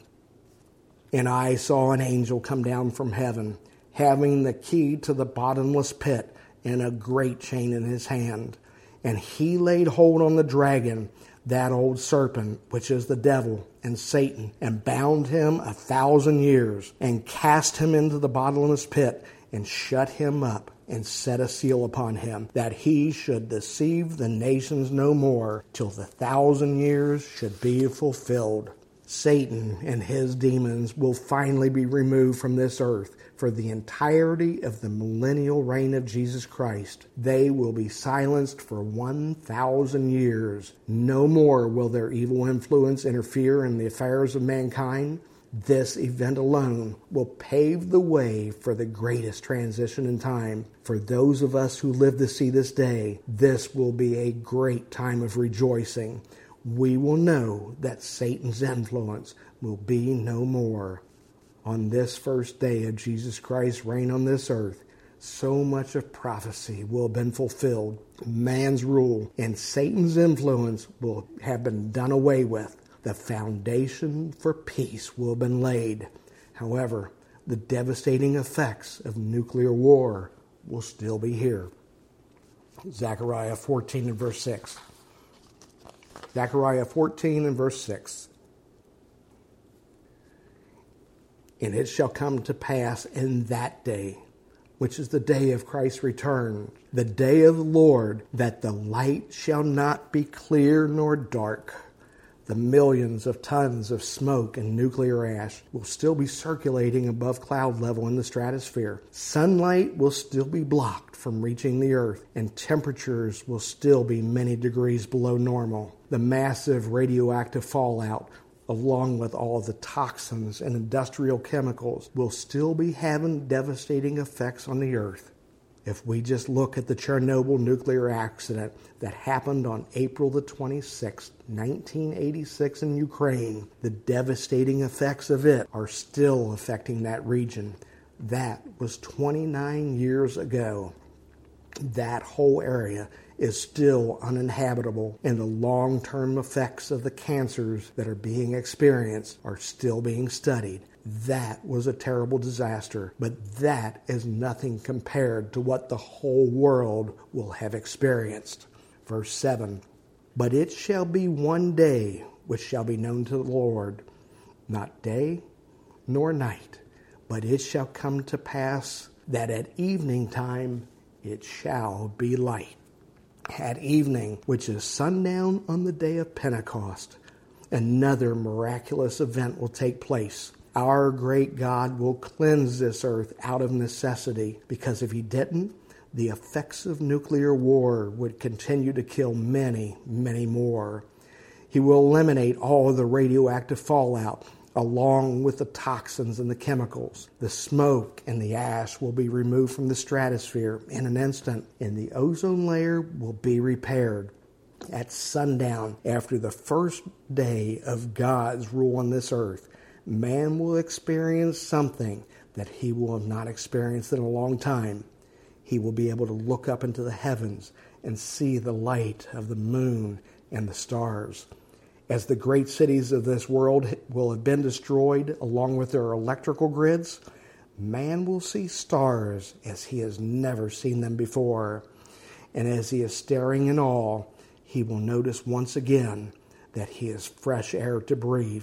And I saw an angel come down from heaven, having the key to the bottomless pit and a great chain in his hand. And he laid hold on the dragon, that old serpent, which is the devil and Satan, and bound him 1,000 years, and cast him into the bottomless pit, and shut him up, and set a seal upon him, that he should deceive the nations no more, till the 1,000 years should be fulfilled. Satan and his demons will finally be removed from this earth for the entirety of the millennial reign of Jesus Christ. They will be silenced for 1,000 years. No more will their evil influence interfere in the affairs of mankind. This event alone will pave the way for the greatest transition in time. For those of us who live to see this day, this will be a great time of rejoicing. We will know that Satan's influence will be no more. On this first day of Jesus Christ's reign on this earth, so much of prophecy will have been fulfilled. Man's rule and Satan's influence will have been done away with. The foundation for peace will have been laid. However, the devastating effects of nuclear war will still be here. Zechariah 14 and verse 6. Zechariah 14 and verse 6. And it shall come to pass in that day, which is the day of Christ's return, the day of the Lord, that the light shall not be clear nor dark. The millions of tons of smoke and nuclear ash will still be circulating above cloud level in the stratosphere. Sunlight will still be blocked from reaching the earth, and temperatures will still be many degrees below normal. The massive radioactive fallout, along with all the toxins and industrial chemicals, will still be having devastating effects on the earth. If we just look at the Chernobyl nuclear accident that happened on April the 26th, 1986 in Ukraine, the devastating effects of it are still affecting that region. That was 29 years ago. That whole area is still uninhabitable, and the long-term effects of the cancers that are being experienced are still being studied. That was a terrible disaster, but that is nothing compared to what the whole world will have experienced. Verse 7, but it shall be one day which shall be known to the Lord, not day nor night, but it shall come to pass that at evening time it shall be light. At evening, which is sundown on the day of Pentecost, another miraculous event will take place. Our great God will cleanse this earth out of necessity, because if he didn't, the effects of nuclear war would continue to kill many, many more. He will eliminate all of the radioactive fallout, along with the toxins and the chemicals. The smoke and the ash will be removed from the stratosphere in an instant, and the ozone layer will be repaired. At sundown, after the first day of God's rule on this earth, man will experience something that he will have not experienced in a long time. He will be able to look up into the heavens and see the light of the moon and the stars. As the great cities of this world will have been destroyed along with their electrical grids, man will see stars as he has never seen them before. And as he is staring in awe, he will notice once again that he has fresh air to breathe.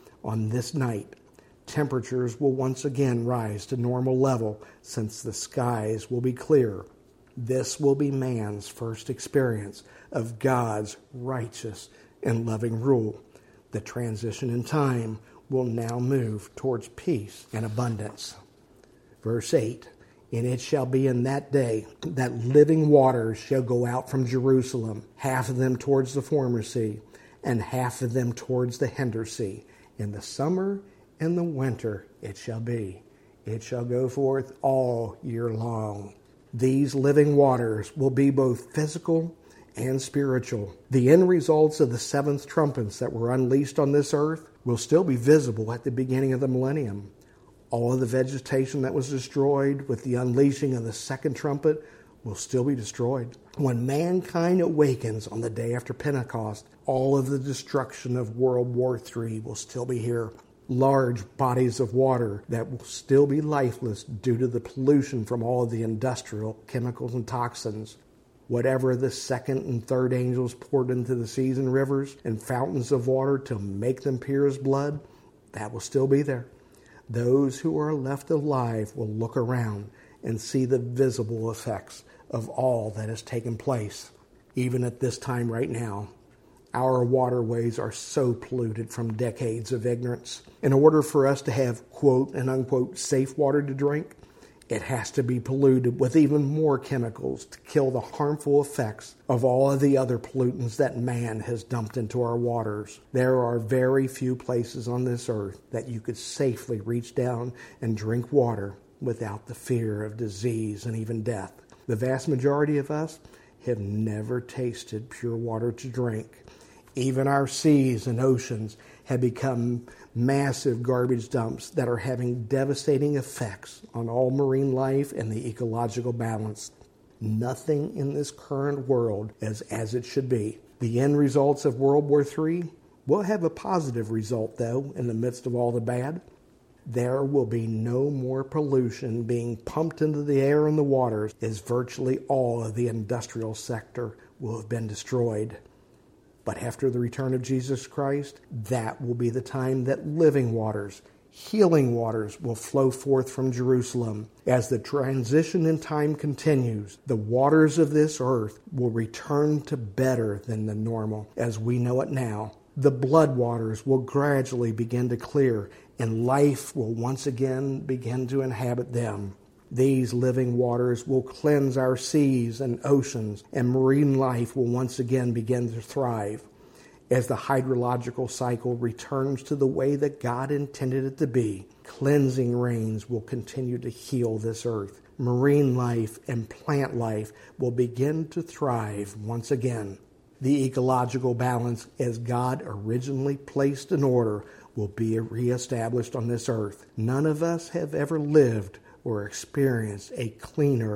On this night, temperatures will once again rise to normal level since the skies will be clear. This will be man's first experience of God's righteous and loving rule. The transition in time will now move towards peace and abundance. Verse 8, and it shall be in that day that living waters shall go out from Jerusalem, half of them towards the former sea, and half of them towards the hinder sea. In the summer and the winter it shall be. It shall go forth all year long. These living waters will be both physical and spiritual. The end results of the seventh trumpets that were unleashed on this earth will still be visible at the beginning of the millennium. All of the vegetation that was destroyed with the unleashing of the second trumpet will still be destroyed. When mankind awakens on the day after Pentecost, all of the destruction of World War III will still be here. Large bodies of water that will still be lifeless due to the pollution from all of the industrial chemicals and toxins. Whatever the second and third angels poured into the seas and rivers and fountains of water to make them pure as blood, that will still be there. Those who are left alive will look around and see the visible effects of all that has taken place. Even at this time right now, our waterways are so polluted from decades of ignorance. In order for us to have, quote and unquote, safe water to drink, it has to be polluted with even more chemicals to kill the harmful effects of all of the other pollutants that man has dumped into our waters. There are very few places on this earth that you could safely reach down and drink water without the fear of disease and even death. The vast majority of us have never tasted pure water to drink. Even our seas and oceans have become massive garbage dumps that are having devastating effects on all marine life and the ecological balance. Nothing in this current world is as it should be. The end results of World War III will have a positive result, though, in the midst of all the bad. There will be no more pollution being pumped into the air and the waters, as virtually all of the industrial sector will have been destroyed. But after the return of Jesus Christ, that will be the time that living waters, healing waters will flow forth from Jerusalem. As the transition in time continues, the waters of this earth will return to better than the normal as we know it now. The blood waters will gradually begin to clear, and life will once again begin to inhabit them. These living waters will cleanse our seas and oceans, and marine life will once again begin to thrive. As the hydrological cycle returns to the way that God intended it to be, cleansing rains will continue to heal this earth. Marine life and plant life will begin to thrive once again. The ecological balance, as God originally placed in order, will be reestablished on this earth. None of us have ever lived or experienced a clean earth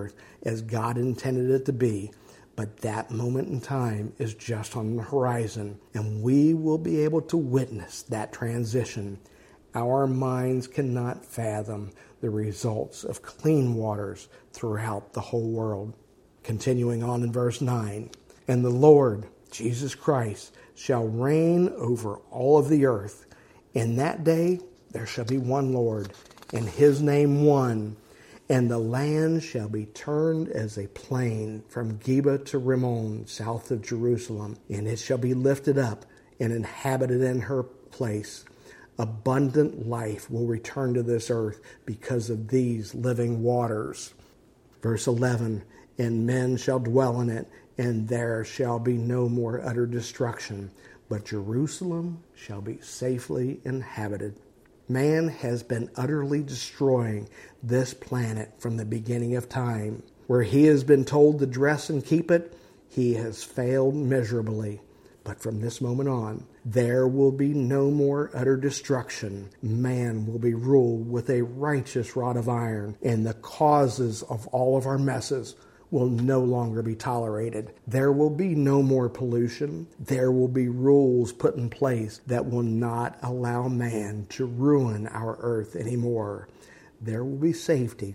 as God intended it to be. But that moment in time is just on the horizon, and we will be able to witness that transition. Our minds cannot fathom the results of clean waters throughout the whole world. Continuing on in verse 9, and the Lord, Jesus Christ, shall reign over all of the earth. In that day there shall be one Lord, and his name one. And the land shall be turned as a plain from Geba to Rimmon, south of Jerusalem. And it shall be lifted up and inhabited in her place. Abundant life will return to this earth because of these living waters. Verse 11, and men shall dwell in it, and there shall be no more utter destruction, but Jerusalem shall be safely inhabited. Man has been utterly destroying this planet from the beginning of time. Where he has been told to dress and keep it, he has failed miserably. But from this moment on, there will be no more utter destruction. Man will be ruled with a righteous rod of iron, and the causes of all of our messes will no longer be tolerated. There will be no more pollution. There will be rules put in place that will not allow man to ruin our earth anymore. There will be safety,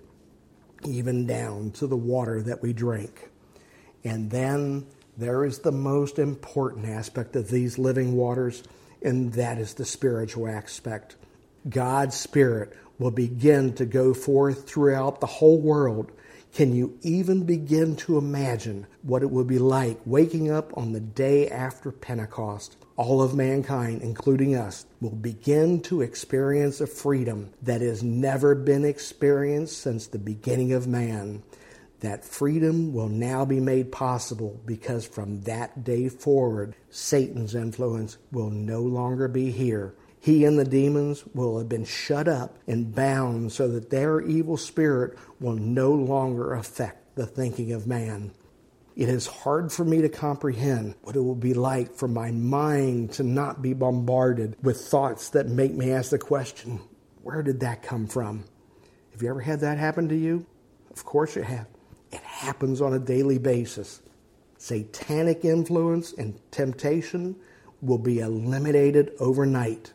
even down to the water that we drink. And then there is the most important aspect of these living waters, and that is the spiritual aspect. God's Spirit will begin to go forth throughout the whole world. Can you even begin to imagine what it would be like waking up on the day after Pentecost? All of mankind, including us, will begin to experience a freedom that has never been experienced since the beginning of man. That freedom will now be made possible because from that day forward, Satan's influence will no longer be here. He and the demons will have been shut up and bound so that their evil spirit will no longer affect the thinking of man. It is hard for me to comprehend what it will be like for my mind to not be bombarded with thoughts that make me ask the question, where did that come from? Have you ever had that happen to you? Of course you have. It happens on a daily basis. Satanic influence and temptation will be eliminated overnight.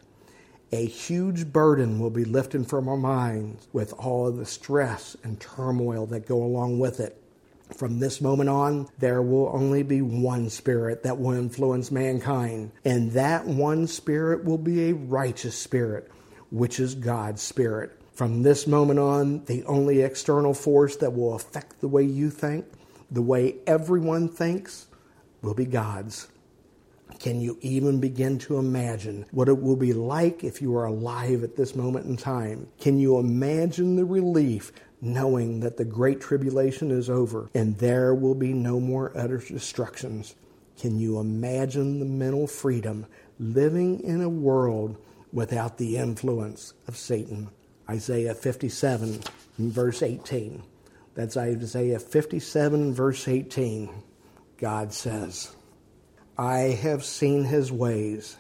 A huge burden will be lifted from our minds with all of the stress and turmoil that go along with it. From this moment on, there will only be one spirit that will influence mankind, and that one spirit will be a righteous spirit, which is God's Spirit. From this moment on, the only external force that will affect the way you think, the way everyone thinks, will be God's. Can you even begin to imagine what it will be like if you are alive at this moment in time? Can you imagine the relief knowing that the great tribulation is over and there will be no more utter destructions? Can you imagine the mental freedom living in a world without the influence of Satan? Isaiah 57 verse 18. That's Isaiah 57 verse 18. God says, I have seen his ways.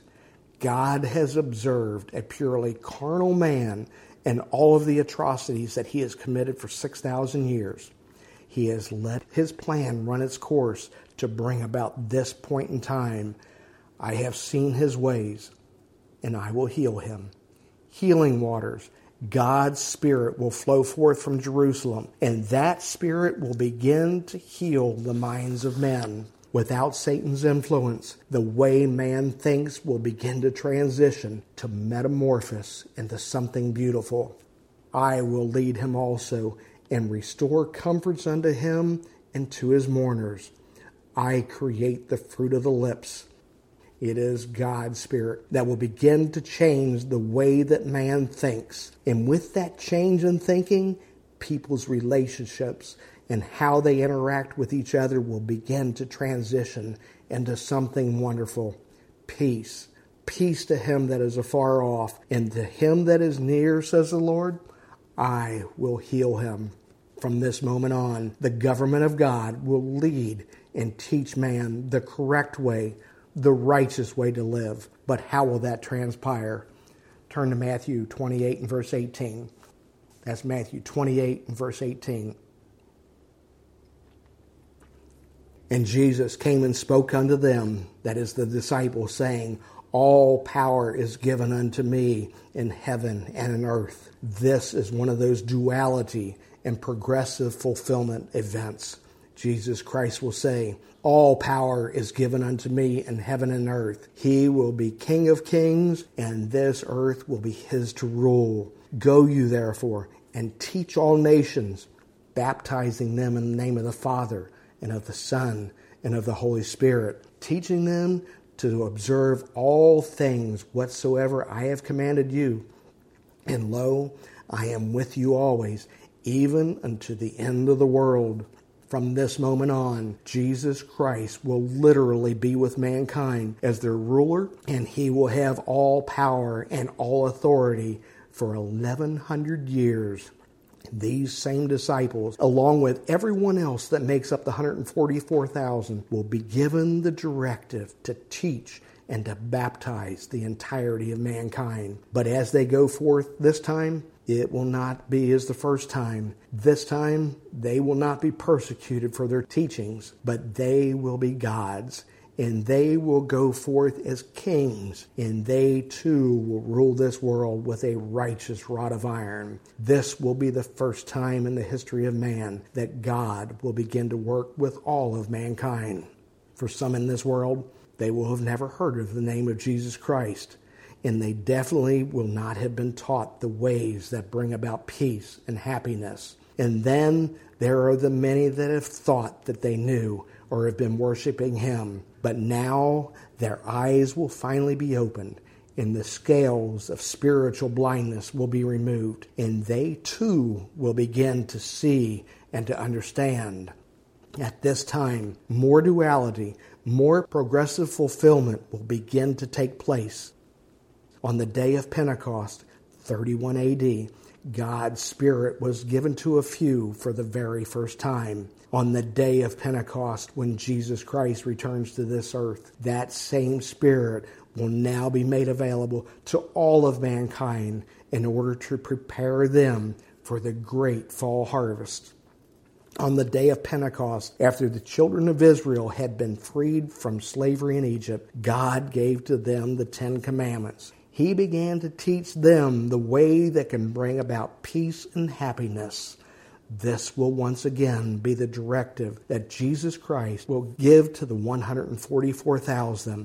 God has observed a purely carnal man and all of the atrocities that he has committed for 6,000 years. He has let his plan run its course to bring about this point in time. I have seen his ways, and I will heal him. Healing waters. God's Spirit will flow forth from Jerusalem, and that Spirit will begin to heal the minds of men. Without Satan's influence, the way man thinks will begin to transition to metamorphosis into something beautiful. I will lead him also and restore comforts unto him and to his mourners. I create the fruit of the lips. It is God's Spirit that will begin to change the way that man thinks. And with that change in thinking, people's relationships and how they interact with each other will begin to transition into something wonderful. Peace. Peace to him that is afar off, and to him that is near, says the Lord, I will heal him. From this moment on, the government of God will lead and teach man the correct way, the righteous way to live. But how will that transpire? Turn to Matthew 28 and verse 18. That's Matthew 28 and verse 18. And Jesus came and spoke unto them, that is the disciples, saying, all power is given unto me in heaven and in earth. This is one of those duality and progressive fulfillment events. Jesus Christ will say, all power is given unto me in heaven and earth. He will be King of kings, and this earth will be his to rule. Go you therefore and teach all nations, baptizing them in the name of the Father and of the Son and of the Holy Spirit, teaching them to observe all things whatsoever I have commanded you. And lo, I am with you always, even unto the end of the world. From this moment on, Jesus Christ will literally be with mankind as their ruler, and he will have all power and all authority for 1,100 years. These same disciples, along with everyone else that makes up the 144,000, will be given the directive to teach and to baptize the entirety of mankind. But as they go forth this time, it will not be as the first time. This time, they will not be persecuted for their teachings, but they will be God's. And they will go forth as kings, and they too will rule this world with a righteous rod of iron. This will be the first time in the history of man that God will begin to work with all of mankind. For some in this world, they will have never heard of the name of Jesus Christ, and they definitely will not have been taught the ways that bring about peace and happiness. And then there are the many that have thought that they knew or have been worshiping him. But now their eyes will finally be opened, and the scales of spiritual blindness will be removed, and they too will begin to see and to understand. At this time, more duality, more progressive fulfillment will begin to take place. On the day of Pentecost, 31 AD, God's Spirit was given to a few for the very first time. On the day of Pentecost, when Jesus Christ returns to this earth, that same Spirit will now be made available to all of mankind in order to prepare them for the great fall harvest. On the day of Pentecost, after the children of Israel had been freed from slavery in Egypt, God gave to them the 10 Commandments. He began to teach them the way that can bring about peace and happiness. This will once again be the directive that Jesus Christ will give to the 144,000.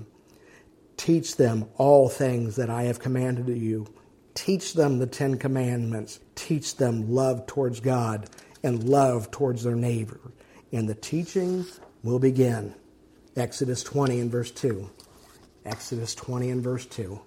Teach them all things that I have commanded you. Teach them the 10 Commandments. Teach them love towards God and love towards their neighbor. And the teaching will begin. Exodus 20 and verse 2. Exodus 20 and verse 2.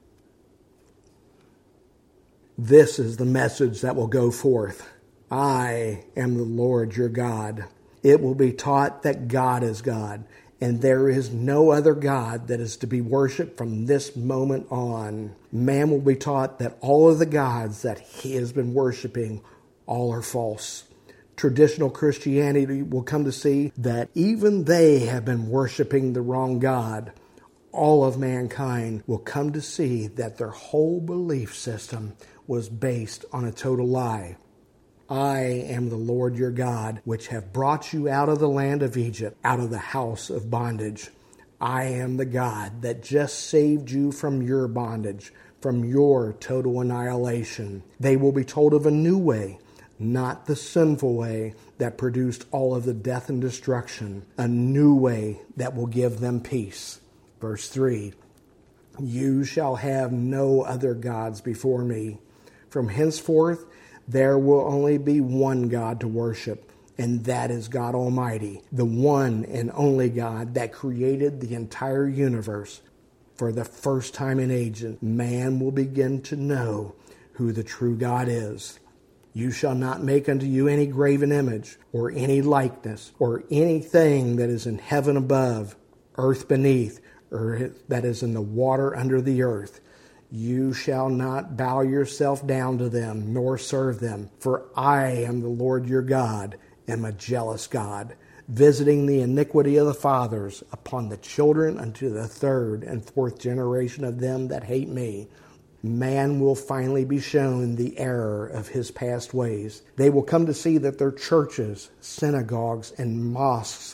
This is the message that will go forth. I am the Lord your God. It will be taught that God is God, and there is no other God that is to be worshipped from this moment on. Man will be taught that all of the gods that he has been worshiping, all are false. Traditional Christianity will come to see that even they have been worshiping the wrong God. All of mankind will come to see that their whole belief system was based on a total lie. I am the Lord your God, which have brought you out of the land of Egypt, out of the house of bondage. I am the God that just saved you from your bondage, from your total annihilation. They will be told of a new way, not the sinful way that produced all of the death and destruction, a new way that will give them peace. Verse 3, you shall have no other gods before me. From henceforth, there will only be one God to worship, and that is God Almighty, the one and only God that created the entire universe. For the first time in ages, man will begin to know who the true God is. You shall not make unto you any graven image, or any likeness, or anything that is in heaven above, earth beneath, or that is in the water under the earth. You shall not bow yourself down to them, nor serve them. For I am the Lord your God, am a jealous God, visiting the iniquity of the fathers upon the children unto the third and fourth generation of them that hate me. Man will finally be shown the error of his past ways. They will come to see that their churches, synagogues, and mosques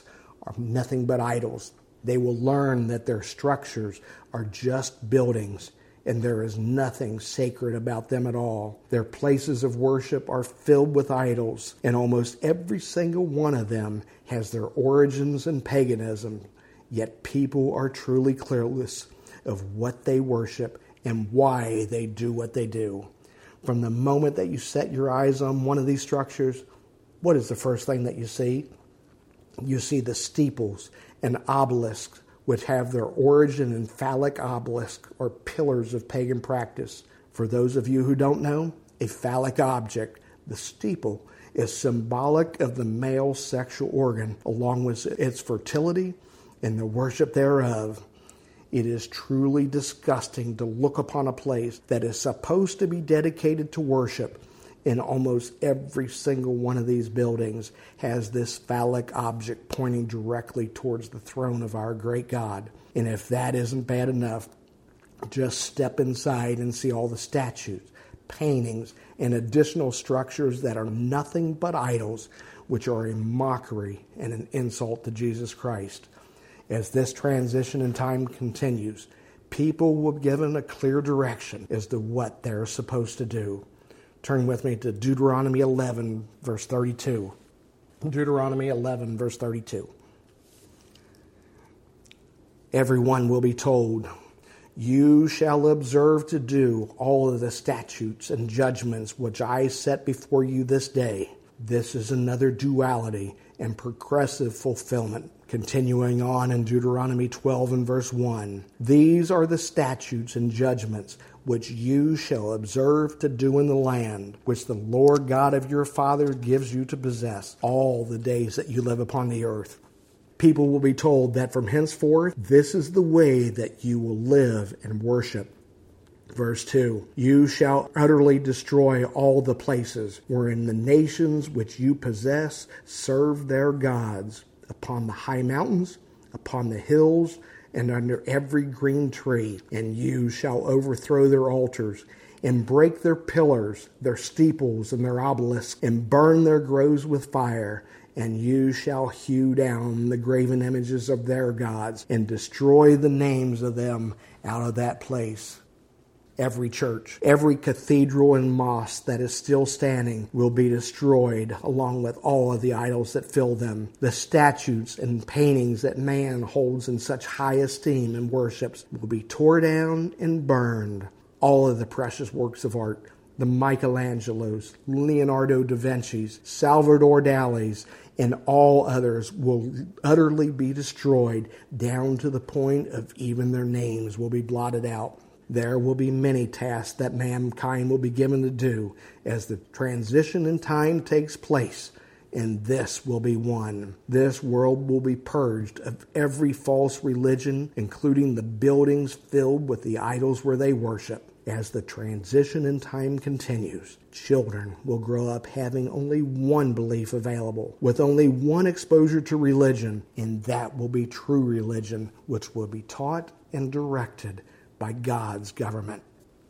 are nothing but idols. They will learn that their structures are just buildings, and there is nothing sacred about them at all. Their places of worship are filled with idols, and almost every single one of them has their origins in paganism. Yet people are truly clueless of what they worship and why they do what they do. From the moment that you set your eyes on one of these structures, what is the first thing that you see? You see the steeples and obelisks, which have their origin in phallic obelisks or pillars of pagan practice. For those of you who don't know, a phallic object, the steeple, is symbolic of the male sexual organ, along with its fertility and the worship thereof. It is truly disgusting to look upon a place that is supposed to be dedicated to worship, and almost every single one of these buildings has this phallic object pointing directly towards the throne of our great God. And if that isn't bad enough, just step inside and see all the statues, paintings, and additional structures that are nothing but idols, which are a mockery and an insult to Jesus Christ. As this transition in time continues, people will be given a clear direction as to what they're supposed to do. Turn with me to Deuteronomy 11, verse 32. Deuteronomy 11, verse 32. Everyone will be told, "You shall observe to do all of the statutes and judgments which I set before you this day." This is another duality and progressive fulfillment. Continuing on in Deuteronomy 12 and verse 1. "These are the statutes and judgments which you shall observe to do in the land, which the Lord God of your father gives you to possess all the days that you live upon the earth." People will be told that from henceforth, this is the way that you will live and worship. Verse 2, "You shall utterly destroy all the places wherein the nations which you possess serve their gods, upon the high mountains, upon the hills, and under every green tree. And you shall overthrow their altars, and break their pillars, their steeples, and their obelisks, and burn their groves with fire. And you shall hew down the graven images of their gods, and destroy the names of them out of that place." Every church, every cathedral and mosque that is still standing will be destroyed, along with all of the idols that fill them. The statues and paintings that man holds in such high esteem and worships will be torn down and burned. All of the precious works of art, the Michelangelos, Leonardo da Vinci's, Salvador Dali's, and all others will utterly be destroyed, down to the point of even their names will be blotted out. There will be many tasks that mankind will be given to do as the transition in time takes place, and this will be one. This world will be purged of every false religion, including the buildings filled with the idols where they worship. As the transition in time continues, children will grow up having only one belief available, with only one exposure to religion, and that will be true religion, which will be taught and directed by God's government.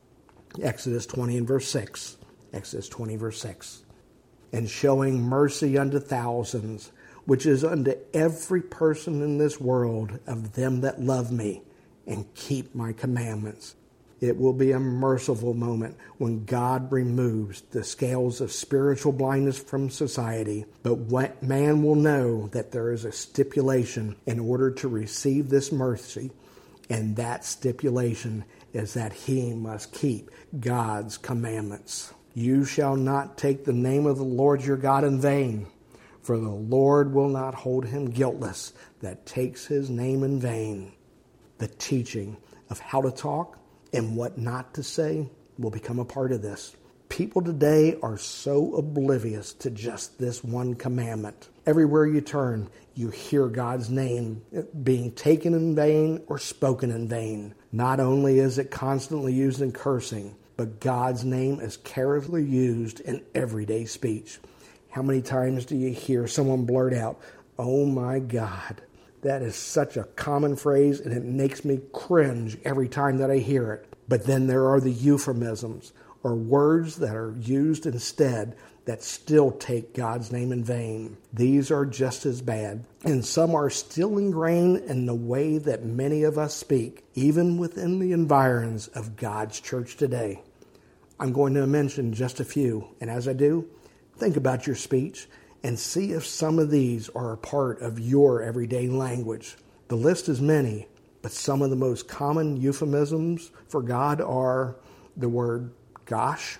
Exodus 20 and verse 6. Exodus 20 verse 6. "And showing mercy unto thousands, which is unto every person in this world of them that love me and keep my commandments." It will be a merciful moment when God removes the scales of spiritual blindness from society. But what man will know that there is a stipulation in order to receive this mercy, and that stipulation is that he must keep God's commandments. "You shall not take the name of the Lord your God in vain, for the Lord will not hold him guiltless that takes his name in vain." The teaching of how to talk and what not to say will become a part of this. People today are so oblivious to just this one commandment. Everywhere you turn, you hear God's name being taken in vain or spoken in vain. Not only is it constantly used in cursing, but God's name is carelessly used in everyday speech. How many times do you hear someone blurt out, "Oh my God"? That is such a common phrase, and it makes me cringe every time that I hear it. But then there are the euphemisms, or words that are used instead that still take God's name in vain. These are just as bad, and some are still ingrained in the way that many of us speak, even within the environs of God's church today. I'm going to mention just a few, and as I do, think about your speech and see if some of these are a part of your everyday language. The list is many, but some of the most common euphemisms for God are the word gosh,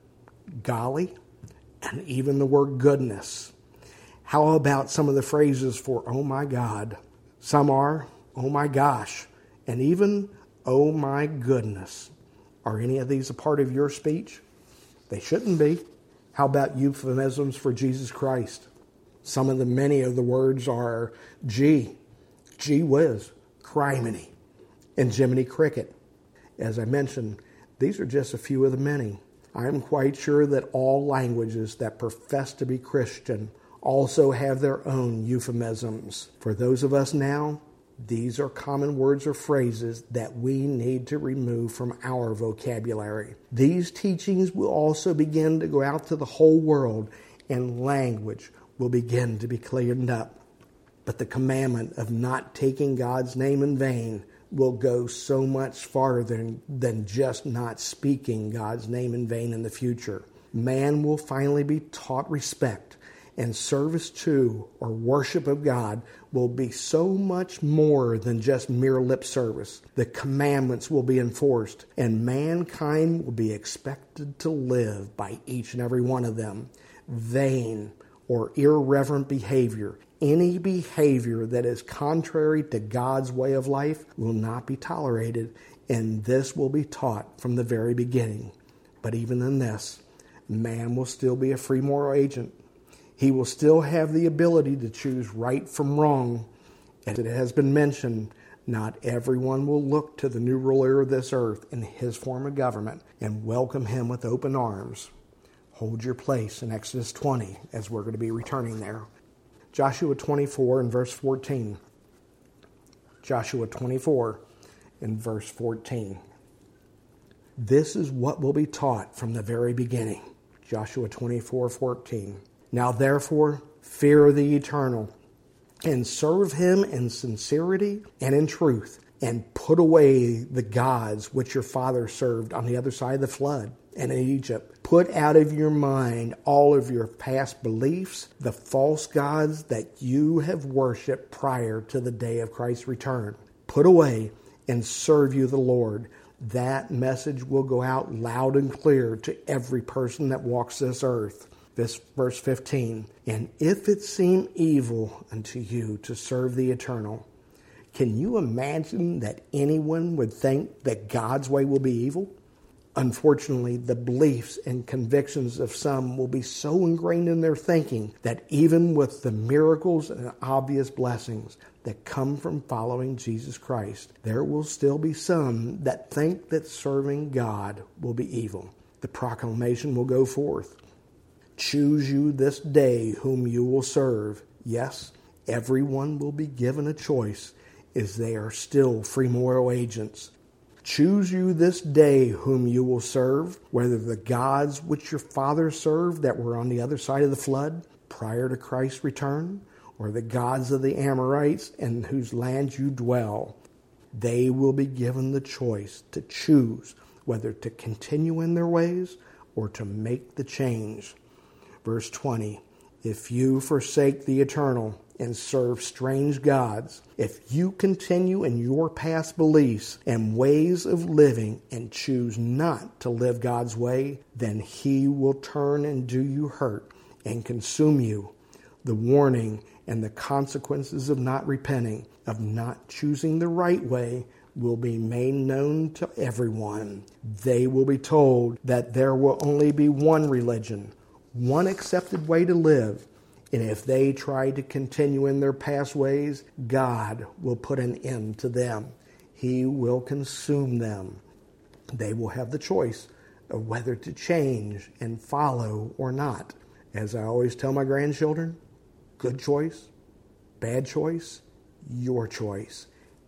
golly, and even the word goodness. How about some of the phrases for oh my God? Some are oh my gosh, and even oh my goodness. Are any of these a part of your speech? They shouldn't be. How about euphemisms for Jesus Christ? Some of the many of the words are gee whiz, criminy, and Jiminy Cricket. As I mentioned, these are just a few of the many. I am quite sure that all languages that profess to be Christian also have their own euphemisms. For those of us now, these are common words or phrases that we need to remove from our vocabulary. These teachings will also begin to go out to the whole world, and language will begin to be cleaned up. But the commandment of not taking God's name in vain will go so much farther than just not speaking God's name in vain in the future. Man will finally be taught respect, and service to or worship of God will be so much more than just mere lip service. The commandments will be enforced, and mankind will be expected to live by each and every one of them. Vain or irreverent behavior, any behavior that is contrary to God's way of life, will not be tolerated, and this will be taught from the very beginning. But even in this, man will still be a free moral agent. He will still have the ability to choose right from wrong. As it has been mentioned, not everyone will look to the new ruler of this earth in his form of government and welcome him with open arms. Hold your place in Exodus 20 as we're going to be returning there. Joshua 24 and verse 14. Joshua 24 and verse 14. This is what will be taught from the very beginning. Joshua 24:14. Now therefore, fear the Eternal, and serve him in sincerity and in truth, and put away the gods which your fathers served on the other side of the flood and in Egypt. Put out of your mind all of your past beliefs, the false gods that you have worshipped prior to the day of Christ's return. Put away and serve you the Lord. That message will go out loud and clear to every person that walks this earth. This verse 15, and if it seem evil unto you to serve the Eternal. Can you imagine that anyone would think that God's way will be evil? Unfortunately, the beliefs and convictions of some will be so ingrained in their thinking that even with the miracles and obvious blessings that come from following Jesus Christ, there will still be some that think that serving God will be evil. The proclamation will go forth. Choose you this day whom you will serve. Yes, everyone will be given a choice, as they are still free moral agents. Choose you this day whom you will serve, whether the gods which your fathers served that were on the other side of the flood prior to Christ's return, or the gods of the Amorites in whose land you dwell. They will be given the choice to choose whether to continue in their ways or to make the change. Verse 20, if you forsake the Eternal and serve strange gods, if you continue in your past beliefs and ways of living and choose not to live God's way, then he will turn and do you hurt and consume you. The warning and the consequences of not repenting, of not choosing the right way, will be made known to everyone. They will be told that there will only be one religion, one accepted way to live, and if they try to continue in their past ways, God will put an end to them. He will consume them. They will have the choice of whether to change and follow or not. As I always tell my grandchildren, good choice, bad choice, your choice.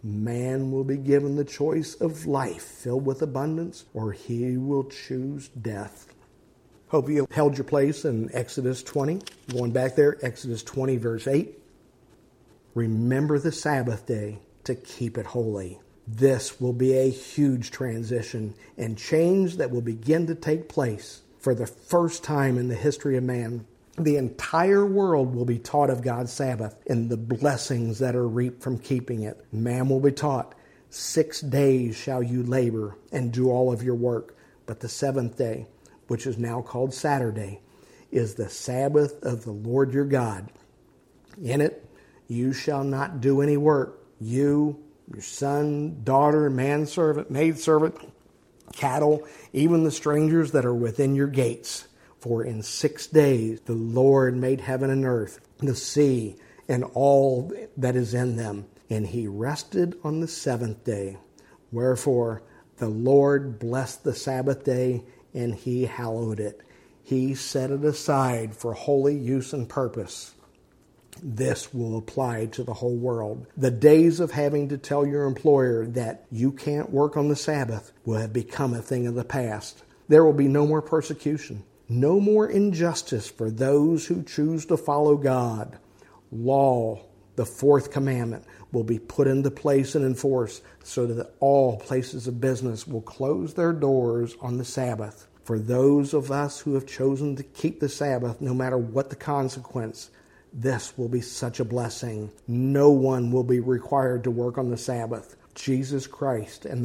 Man will be given the choice of life filled with abundance, or he will choose death. Hope you held your place in Exodus 20. Going back there, Exodus 20, verse 8. Remember the Sabbath day to keep it holy. This will be a huge transition and change that will begin to take place for the first time in the history of man. The entire world will be taught of God's Sabbath and the blessings that are reaped from keeping it. Man will be taught, 6 days shall you labor and do all of your work, but the seventh day, which is now called Saturday, is the Sabbath of the Lord your God. In it, you shall not do any work. You, your son, daughter, manservant, maidservant, cattle, even the strangers that are within your gates. For in 6 days the Lord made heaven and earth, the sea, and all that is in them. And he rested on the seventh day. Wherefore the Lord blessed the Sabbath day, and he hallowed it. He set it aside for holy use and purpose. This will apply to the whole world. The days of having to tell your employer that you can't work on the Sabbath will have become a thing of the past. There will be no more persecution, no more injustice for those who choose to follow God. Law, the fourth commandment, will be put into place and enforced so that all places of business will close their doors on the Sabbath. For those of us who have chosen to keep the Sabbath, no matter what the consequence, this will be such a blessing. No one will be required to work on the Sabbath. Jesus Christ and the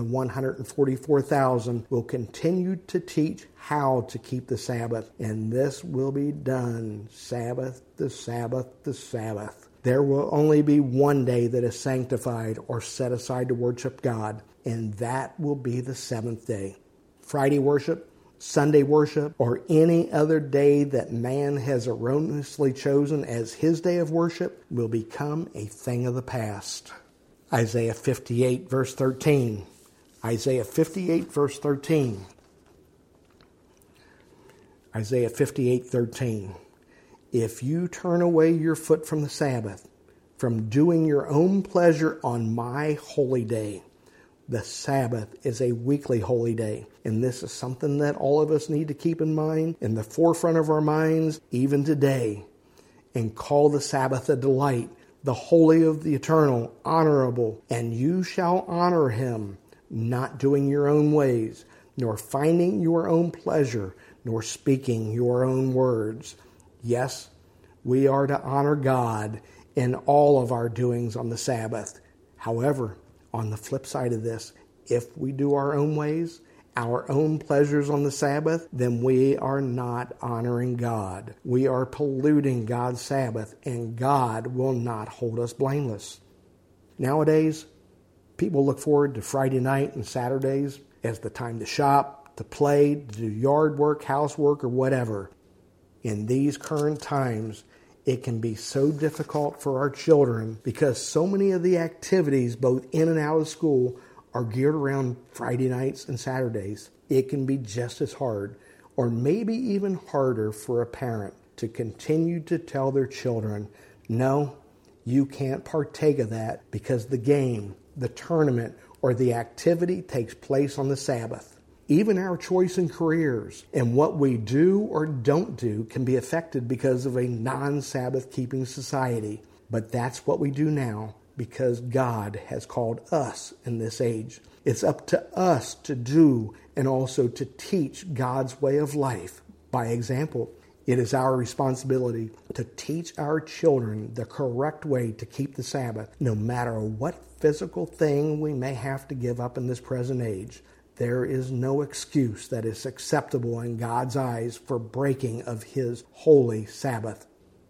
144,000 will continue to teach how to keep the Sabbath, and this will be done Sabbath to Sabbath to Sabbath. There will only be one day that is sanctified or set aside to worship God, and that will be the seventh day. Friday worship, Sunday worship, or any other day that man has erroneously chosen as his day of worship will become a thing of the past. Isaiah 58, verse 13. Isaiah 58, verse 13. Isaiah 58, 13. If you turn away your foot from the Sabbath, from doing your own pleasure on my holy day. The Sabbath is a weekly holy day, and this is something that all of us need to keep in mind, in the forefront of our minds, even today. And call the Sabbath a delight, the holy of the eternal, honorable, and you shall honor him, not doing your own ways, nor finding your own pleasure, nor speaking your own words. Yes, we are to honor God in all of our doings on the Sabbath. However, on the flip side of this, if we do our own ways, our own pleasures on the Sabbath, then we are not honoring God. We are polluting God's Sabbath, and God will not hold us blameless. Nowadays, people look forward to Friday night and Saturdays as the time to shop, to play, to do yard work, housework, or whatever. In these current times, it can be so difficult for our children because so many of the activities, both in and out of school, are geared around Friday nights and Saturdays. It can be just as hard, or maybe even harder for a parent to continue to tell their children, no, you can't partake of that because the game, the tournament, or the activity takes place on the Sabbath. Even our choice in careers and what we do or don't do can be affected because of a non-Sabbath keeping society. But that's what we do now because God has called us in this age. It's up to us to do and also to teach God's way of life by example. It is our responsibility to teach our children the correct way to keep the Sabbath, no matter what physical thing we may have to give up in this present age. There is no excuse that is acceptable in God's eyes for breaking of His holy Sabbath.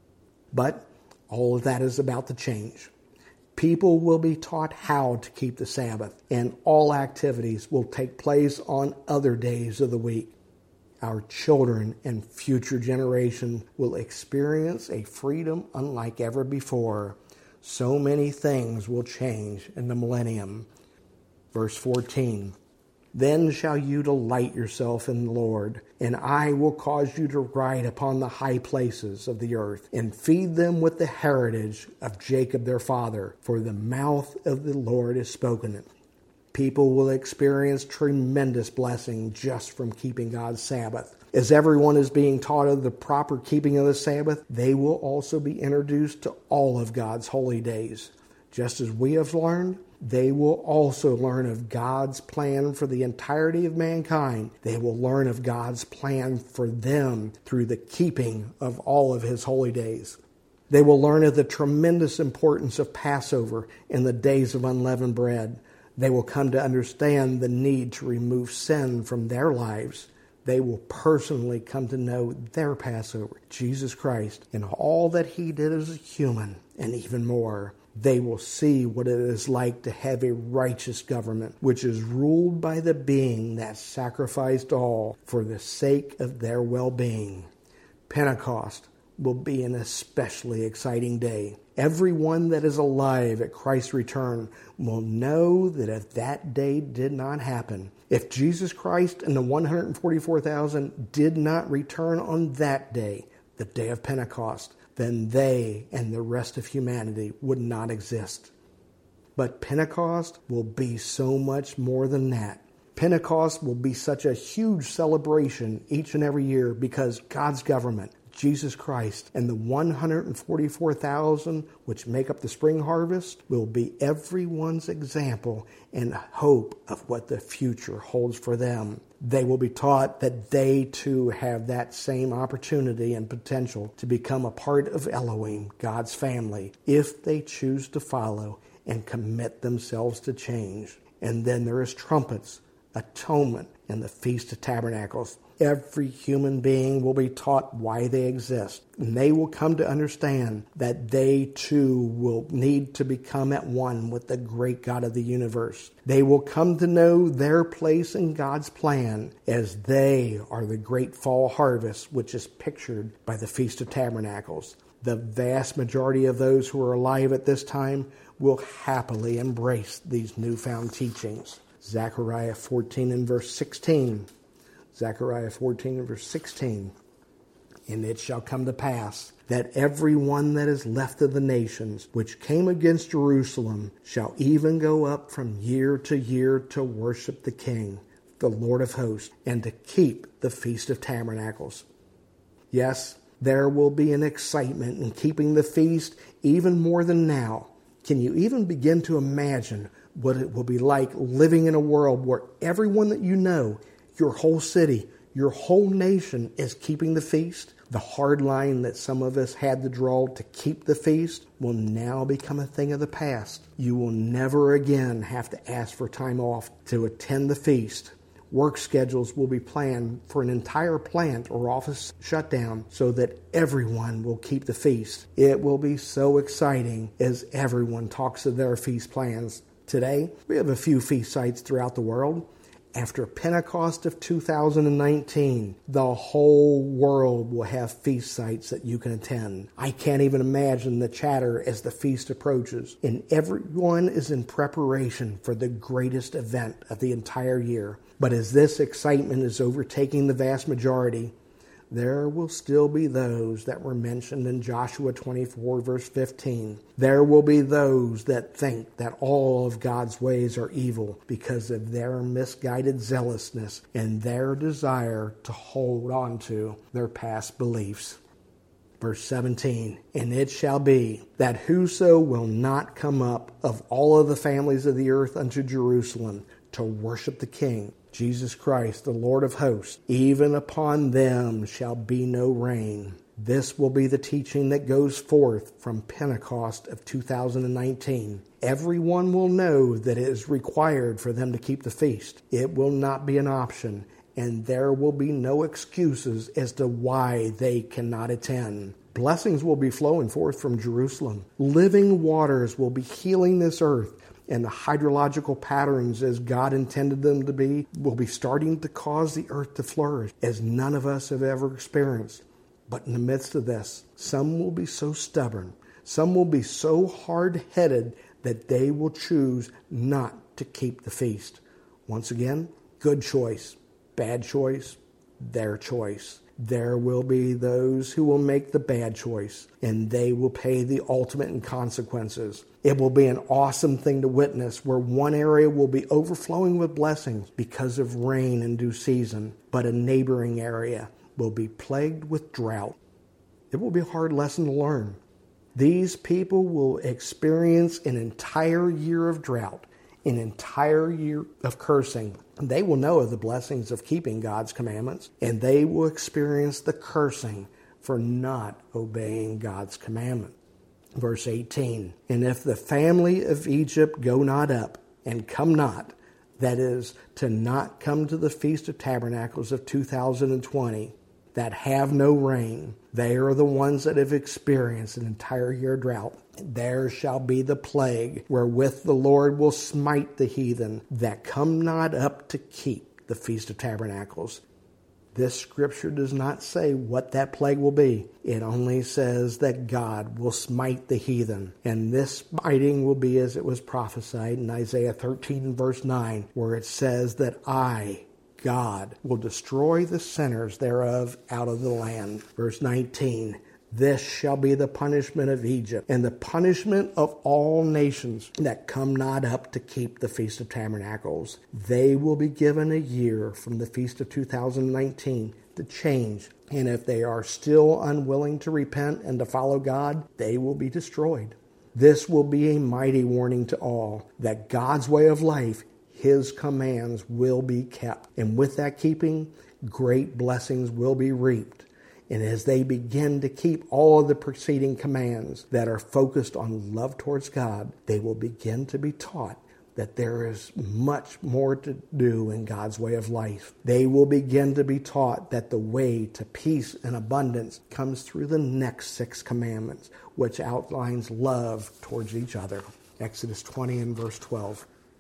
But all of that is about to change. People will be taught how to keep the Sabbath, and all activities will take place on other days of the week. Our children and future generation will experience a freedom unlike ever before. So many things will change in the millennium. Verse 14. Then shall you delight yourself in the Lord, and I will cause you to ride upon the high places of the earth, and feed them with the heritage of Jacob their father, for the mouth of the Lord has spoken it. People will experience tremendous blessing just from keeping God's Sabbath. As everyone is being taught of the proper keeping of the Sabbath, they will also be introduced to all of God's holy days. Just as we have learned, they will also learn of God's plan for the entirety of mankind. They will learn of God's plan for them through the keeping of all of His holy days. They will learn of the tremendous importance of Passover and the days of unleavened bread. They will come to understand the need to remove sin from their lives. They will personally come to know their Passover, Jesus Christ, and all that He did as a human, and even more. They will see what it is like to have a righteous government, which is ruled by the being that sacrificed all for the sake of their well-being. Pentecost will be an especially exciting day. Everyone that is alive at Christ's return will know that if that day did not happen, if Jesus Christ and the 144,000 did not return on that day, the day of Pentecost, then they and the rest of humanity would not exist. But Pentecost will be so much more than that. Pentecost will be such a huge celebration each and every year because God's government, Jesus Christ, and the 144,000 which make up the spring harvest will be everyone's example and hope of what the future holds for them. They will be taught that they too have that same opportunity and potential to become a part of Elohim, God's family, if they choose to follow and commit themselves to change. And then there is trumpets, atonement, and the Feast of Tabernacles. Every human being will be taught why they exist. And they will come to understand that they too will need to become at one with the great God of the universe. They will come to know their place in God's plan as they are the great fall harvest, which is pictured by the Feast of Tabernacles. The vast majority of those who are alive at this time will happily embrace these newfound teachings. Zechariah 14 and verse 16. Zechariah 14 and verse 16. And it shall come to pass that every one that is left of the nations which came against Jerusalem shall even go up from year to worship the King, the Lord of hosts, and to keep the Feast of Tabernacles. Yes, there will be an excitement in keeping the feast even more than now. Can you even begin to imagine what it will be like living in a world where everyone that you know, your whole city, your whole nation is keeping the feast? The hard line that some of us had to draw to keep the feast will now become a thing of the past. You will never again have to ask for time off to attend the feast. Work schedules will be planned for an entire plant or office shutdown so that everyone will keep the feast. It will be so exciting as everyone talks of their feast plans. Today, we have a few feast sites throughout the world. After Pentecost of 2019, the whole world will have feast sites that you can attend. I can't even imagine the chatter as the feast approaches, and everyone is in preparation for the greatest event of the entire year. But as this excitement is overtaking the vast majority, there will still be those that were mentioned in Joshua 24, verse 15. There will be those that think that all of God's ways are evil because of their misguided zealousness and their desire to hold on to their past beliefs. Verse 17, and it shall be that whoso will not come up of all of the families of the earth unto Jerusalem to worship the King, Jesus Christ, the Lord of hosts, even upon them shall be no rain. This will be the teaching that goes forth from Pentecost of 2019. Everyone will know that it is required for them to keep the feast. It will not be an option, and there will be no excuses as to why they cannot attend. Blessings will be flowing forth from Jerusalem. Living waters will be healing this earth. And the hydrological patterns as God intended them to be will be starting to cause the earth to flourish as none of us have ever experienced. But in the midst of this, some will be so stubborn, some will be so hard-headed that they will choose not to keep the feast. Once again, good choice, bad choice, their choice. There will be those who will make the bad choice, and they will pay the ultimate in consequences. It will be an awesome thing to witness, where one area will be overflowing with blessings because of rain in due season, but a neighboring area will be plagued with drought. It will be a hard lesson to learn. These people will experience an entire year of drought, an entire year of cursing. They will know of the blessings of keeping God's commandments, and they will experience the cursing for not obeying God's commandment. Verse 18, and if the family of Egypt go not up and come not, that is, to not come to the Feast of Tabernacles of 2020, that have no rain, they are the ones that have experienced an entire year drought. There shall be the plague wherewith the Lord will smite the heathen that come not up to keep the Feast of Tabernacles. This scripture does not say what that plague will be. It only says that God will smite the heathen. And this smiting will be as it was prophesied in Isaiah 13 verse 9, where it says that I, God, will destroy the sinners thereof out of the land. Verse 19, this shall be the punishment of Egypt, and the punishment of all nations that come not up to keep the Feast of Tabernacles. They will be given a year from the Feast of 2019 to change, and if they are still unwilling to repent and to follow God, they will be destroyed. This will be a mighty warning to all that God's way of life, His commands, will be kept. And with that keeping, great blessings will be reaped. And as they begin to keep all of the preceding commands that are focused on love towards God, they will begin to be taught that there is much more to do in God's way of life. They will begin to be taught that the way to peace and abundance comes through the next 6 commandments, which outlines love towards each other. Exodus 20 and verse 12.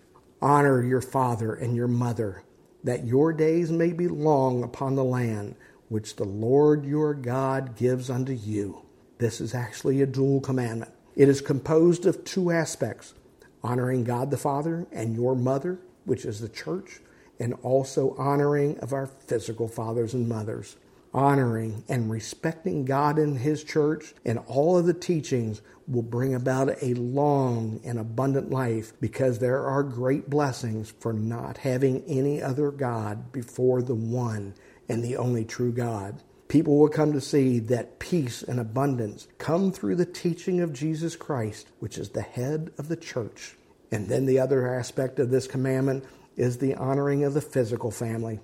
Honor your father and your mother, that your days may be long upon the land which the Lord your God gives unto you. This is actually a dual commandment. It is composed of 2 aspects: honoring God the Father and your mother, which is the church, and also honoring of our physical fathers and mothers. Honoring and respecting God in His church and all of the teachings will bring about a long and abundant life, because there are great blessings for not having any other God before the one and the only true God. People will come to see that peace and abundance come through the teaching of Jesus Christ, which is the head of the church. And then the other aspect of this commandment is the honoring of the physical family.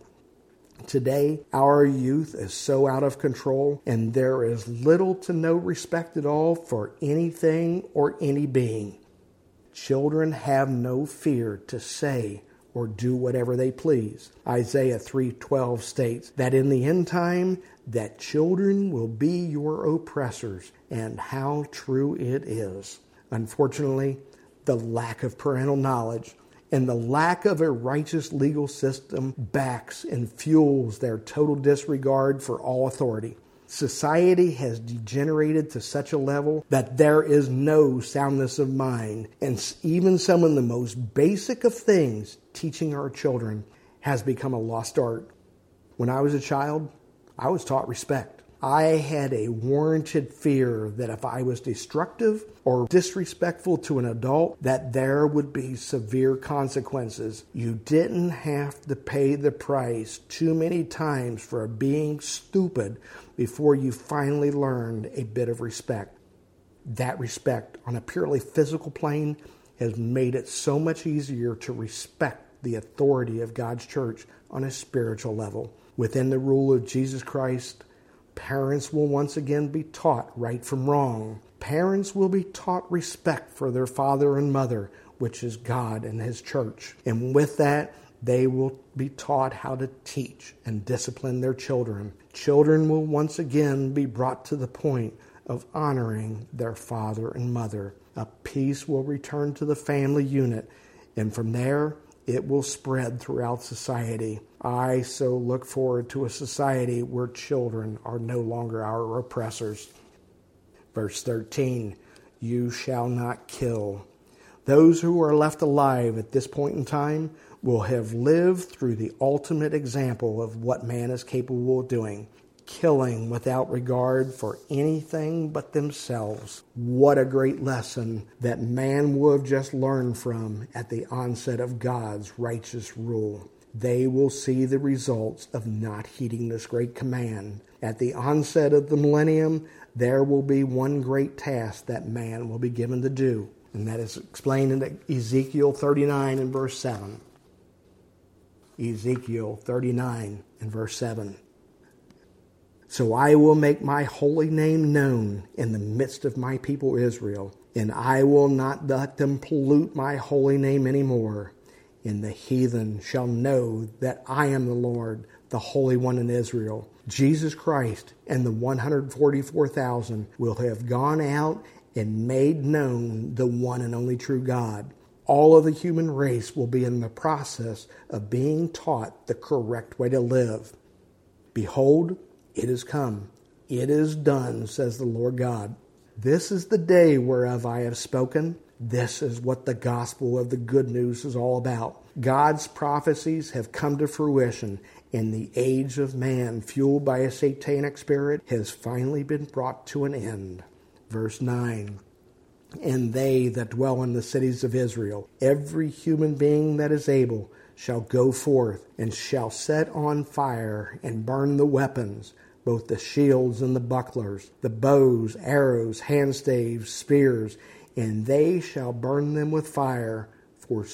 Today, our youth is so out of control, and there is little to no respect at all for anything or any being. Children have no fear to say or do whatever they please. Isaiah 3:12 states that in the end time that children will be your oppressors, and how true it is. Unfortunately, the lack of parental knowledge and the lack of a righteous legal system backs and fuels their total disregard for all authority. Society has degenerated to such a level that there is no soundness of mind, and even some of the most basic of things, teaching our children, has become a lost art. When I was a child, I was taught respect. I had a warranted fear that if I was destructive or disrespectful to an adult, that there would be severe consequences. You didn't have to pay the price too many times for being stupid before you finally learned a bit of respect. That respect on a purely physical plane has made it so much easier to respect the authority of God's church on a spiritual level. Within the rule of Jesus Christ, parents will once again be taught right from wrong. Parents will be taught respect for their father and mother, which is God and His church. And with that, they will be taught how to teach and discipline their children. Children will once again be brought to the point of honoring their father and mother. A peace will return to the family unit, and from there, it will spread throughout society. I so look forward to a society where children are no longer our oppressors. Verse 13, you shall not kill. Those who are left alive at this point in time will have lived through the ultimate example of what man is capable of doing. killing without regard for anything but themselves. What a great lesson that man will have just learned from at the onset of God's righteous rule. They will see the results of not heeding this great command. At the onset of the millennium, there will be one great task that man will be given to do, and that is explained in Ezekiel 39 and verse 7. Ezekiel 39 and verse 7. So I will make my holy name known in the midst of my people Israel, and I will not let them pollute my holy name anymore. And the heathen shall know that I am the Lord, the Holy One in Israel. Jesus Christ and the 144,000 will have gone out and made known the one and only true God. All of the human race will be in the process of being taught the correct way to live. Behold, it is come. It is done, says the Lord God. This is the day whereof I have spoken. This is what the gospel of the good news is all about. God's prophecies have come to fruition, and the age of man, fueled by a satanic spirit, has finally been brought to an end. Verse 9. And they that dwell in the cities of Israel, every human being that is able, shall go forth and shall set on fire and burn the weapons, both the shields and the bucklers, the bows, arrows, handstaves, spears, and they shall burn them with fire for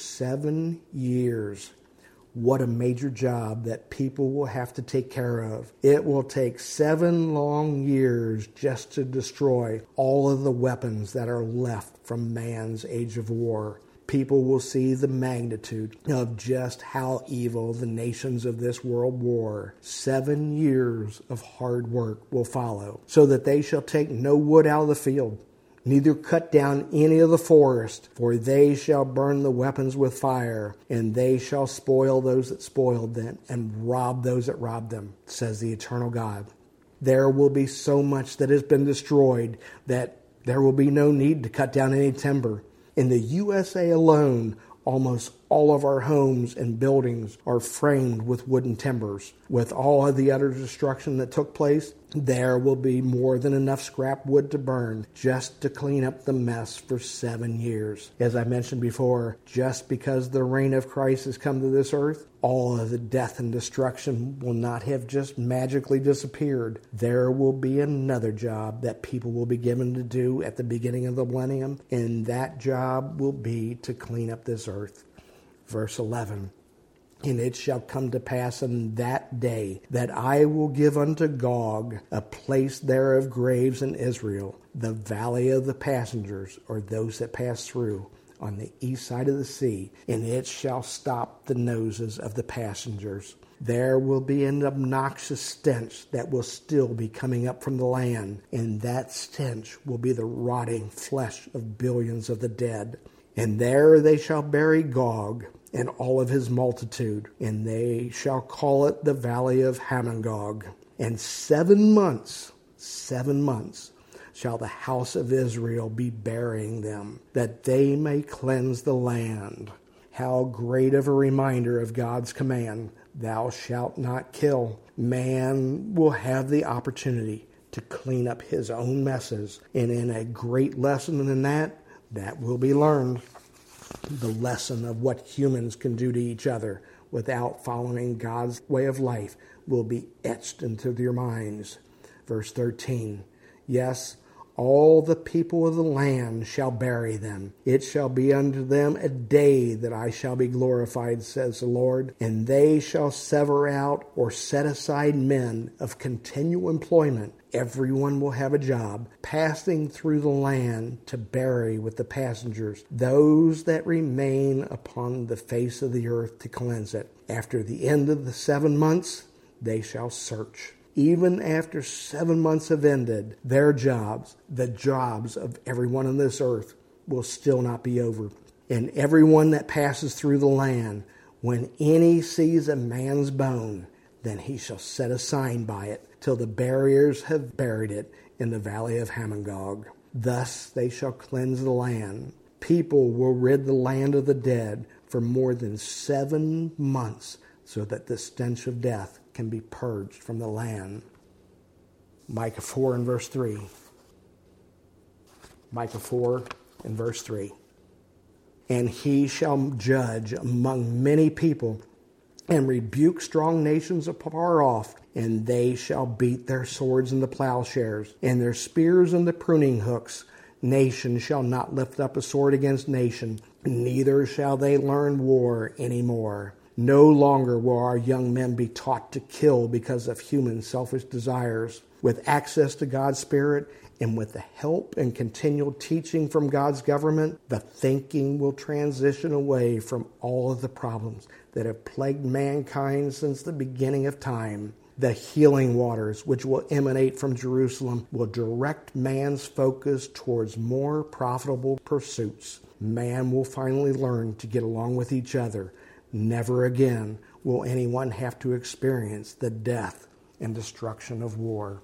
7 years. What a major job that people will have to take care of. It will take 7 long years just to destroy all of the weapons that are left from man's age of war. People will see the magnitude of just how evil the nations of this world war. 7 years of hard work will follow, so that they shall take no wood out of the field, neither cut down any of the forest, for they shall burn the weapons with fire, and they shall spoil those that spoiled them, and rob those that robbed them, says the eternal God. There will be so much that has been destroyed that there will be no need to cut down any timber. In the USA alone, almost all of our homes and buildings are framed with wooden timbers. With all of the utter destruction that took place, there will be more than enough scrap wood to burn just to clean up the mess for 7 years. As I mentioned before, just because the reign of Christ has come to this earth, all of the death and destruction will not have just magically disappeared. There will be another job that people will be given to do at the beginning of the millennium, and that job will be to clean up this earth. Verse 11. And it shall come to pass in that day that I will give unto Gog a place there of graves in Israel, the valley of the passengers, or those that pass through, on the east side of the sea, and it shall stop the noses of the passengers. There will be an obnoxious stench that will still be coming up from the land, and that stench will be the rotting flesh of billions of the dead. And there they shall bury Gog and all of his multitude, and they shall call it the valley of Hamongog. And 7 months, shall the house of Israel be burying them, that they may cleanse the land. How great of a reminder of God's command, thou shalt not kill. Man will have the opportunity to clean up his own messes, and in a great lesson in that will be learned. The lesson of what humans can do to each other without following God's way of life will be etched into their minds. Verse 13, yes, all the people of the land shall bury them. It shall be unto them a day that I shall be glorified, says the Lord. And they shall sever out or set aside men of continual employment. Everyone will have a job, passing through the land to bury with the passengers those that remain upon the face of the earth to cleanse it. After the end of the 7 months, they shall search. Even after 7 months have ended, their jobs, the jobs of everyone on this earth, will still not be over. And everyone that passes through the land, when any sees a man's bone, then he shall set a sign by it, till the buriers have buried it in the valley of Hamongog. Thus they shall cleanse the land. People will rid the land of the dead for more than 7 months, so that the stench of death can be purged from the land. Micah 4 and verse 3. Micah 4 and verse 3. And he shall judge among many people and rebuke strong nations afar off, and they shall beat their swords into plowshares, and their spears into pruning hooks. Nation shall not lift up a sword against nation, neither shall they learn war any more. No longer will our young men be taught to kill because of human selfish desires. With access to God's Spirit and with the help and continual teaching from God's government, the thinking will transition away from all of the problems that have plagued mankind since the beginning of time. The healing waters, which will emanate from Jerusalem, will direct man's focus towards more profitable pursuits. Man will finally learn to get along with each other. Never again will anyone have to experience the death and destruction of war.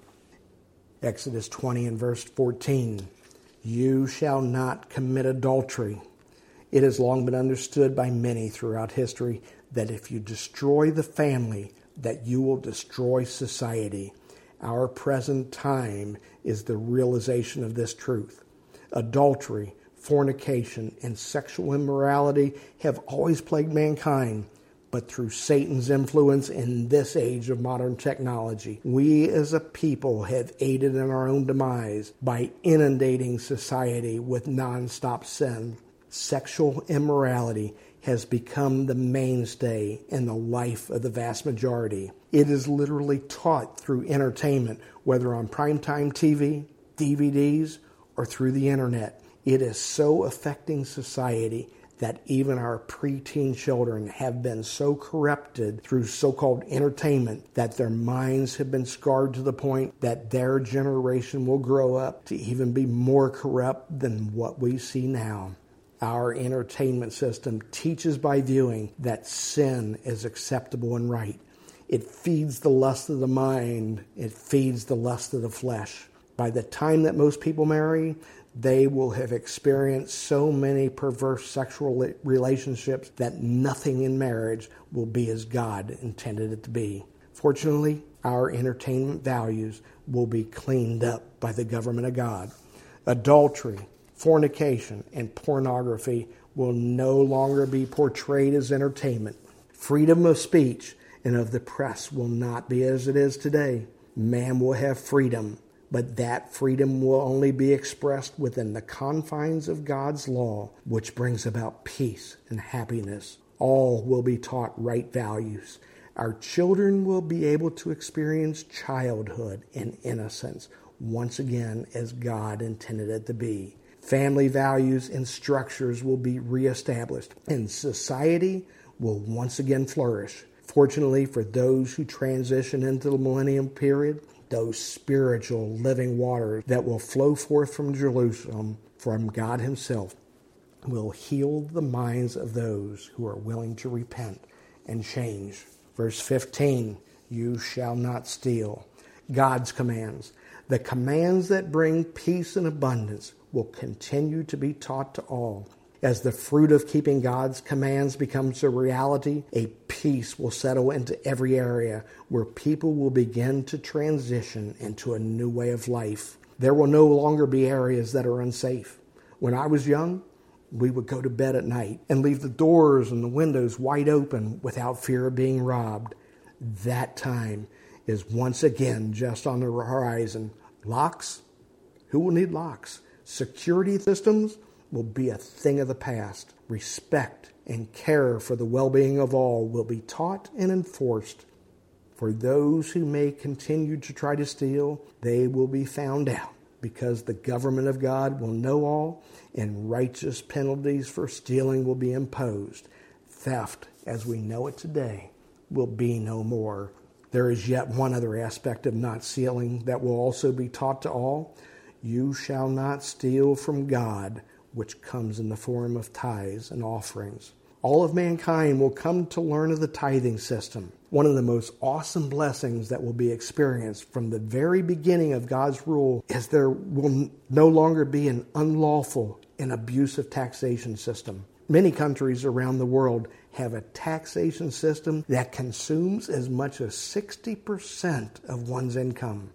Exodus 20 and verse 14. You shall not commit adultery. It has long been understood by many throughout history that if you destroy the family, that you will destroy society. Our present time is the realization of this truth. Adultery, fornication, and sexual immorality have always plagued mankind, but through Satan's influence in this age of modern technology, we as a people have aided in our own demise by inundating society with nonstop sin. Sexual immorality has become the mainstay in the life of the vast majority. It is literally taught through entertainment, whether on primetime TV, DVDs, or through the internet. It is so affecting society that even our preteen children have been so corrupted through so-called entertainment that their minds have been scarred to the point that their generation will grow up to even be more corrupt than what we see now. Our entertainment system teaches by viewing that sin is acceptable and right. It feeds the lust of the mind. It feeds the lust of the flesh. By the time that most people marry, they will have experienced so many perverse sexual relationships that nothing in marriage will be as God intended it to be. Fortunately, our entertainment values will be cleaned up by the government of God. Adultery, fornication, and pornography will no longer be portrayed as entertainment. Freedom of speech and of the press will not be as it is today. Man will have freedom, but that freedom will only be expressed within the confines of God's law, which brings about peace and happiness. All will be taught right values. Our children will be able to experience childhood and innocence once again as God intended it to be. Family values and structures will be reestablished, and society will once again flourish. Fortunately for those who transition into the millennium period, those spiritual living waters that will flow forth from Jerusalem, from God himself, will heal the minds of those who are willing to repent and change. Verse 15, you shall not steal. God's commands. The commands that bring peace and abundance will continue to be taught to all. As the fruit of keeping God's commands becomes a reality, a peace will settle into every area where people will begin to transition into a new way of life. There will no longer be areas that are unsafe. When I was young, we would go to bed at night and leave the doors and the windows wide open without fear of being robbed. That time is once again just on the horizon. Locks? Who will need locks? Security systems will be a thing of the past. Respect and care for the well-being of all will be taught and enforced. For those who may continue to try to steal, they will be found out, because the government of God will know all, and righteous penalties for stealing will be imposed. Theft, as we know it today, will be no more. There is yet one other aspect of not stealing that will also be taught to all. You shall not steal from God, which comes in the form of tithes and offerings. All of mankind will come to learn of the tithing system. One of the most awesome blessings that will be experienced from the very beginning of God's rule is there will no longer be an unlawful and abusive taxation system. Many countries around the world have a taxation system that consumes as much as 60% of one's income.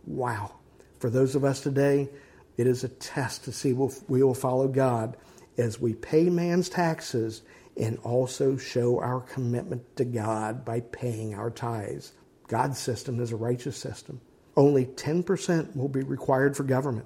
Wow. For those of us today, it is a test to see if we will follow God as we pay man's taxes and also show our commitment to God by paying our tithes. God's system is a righteous system. Only 10% will be required for government.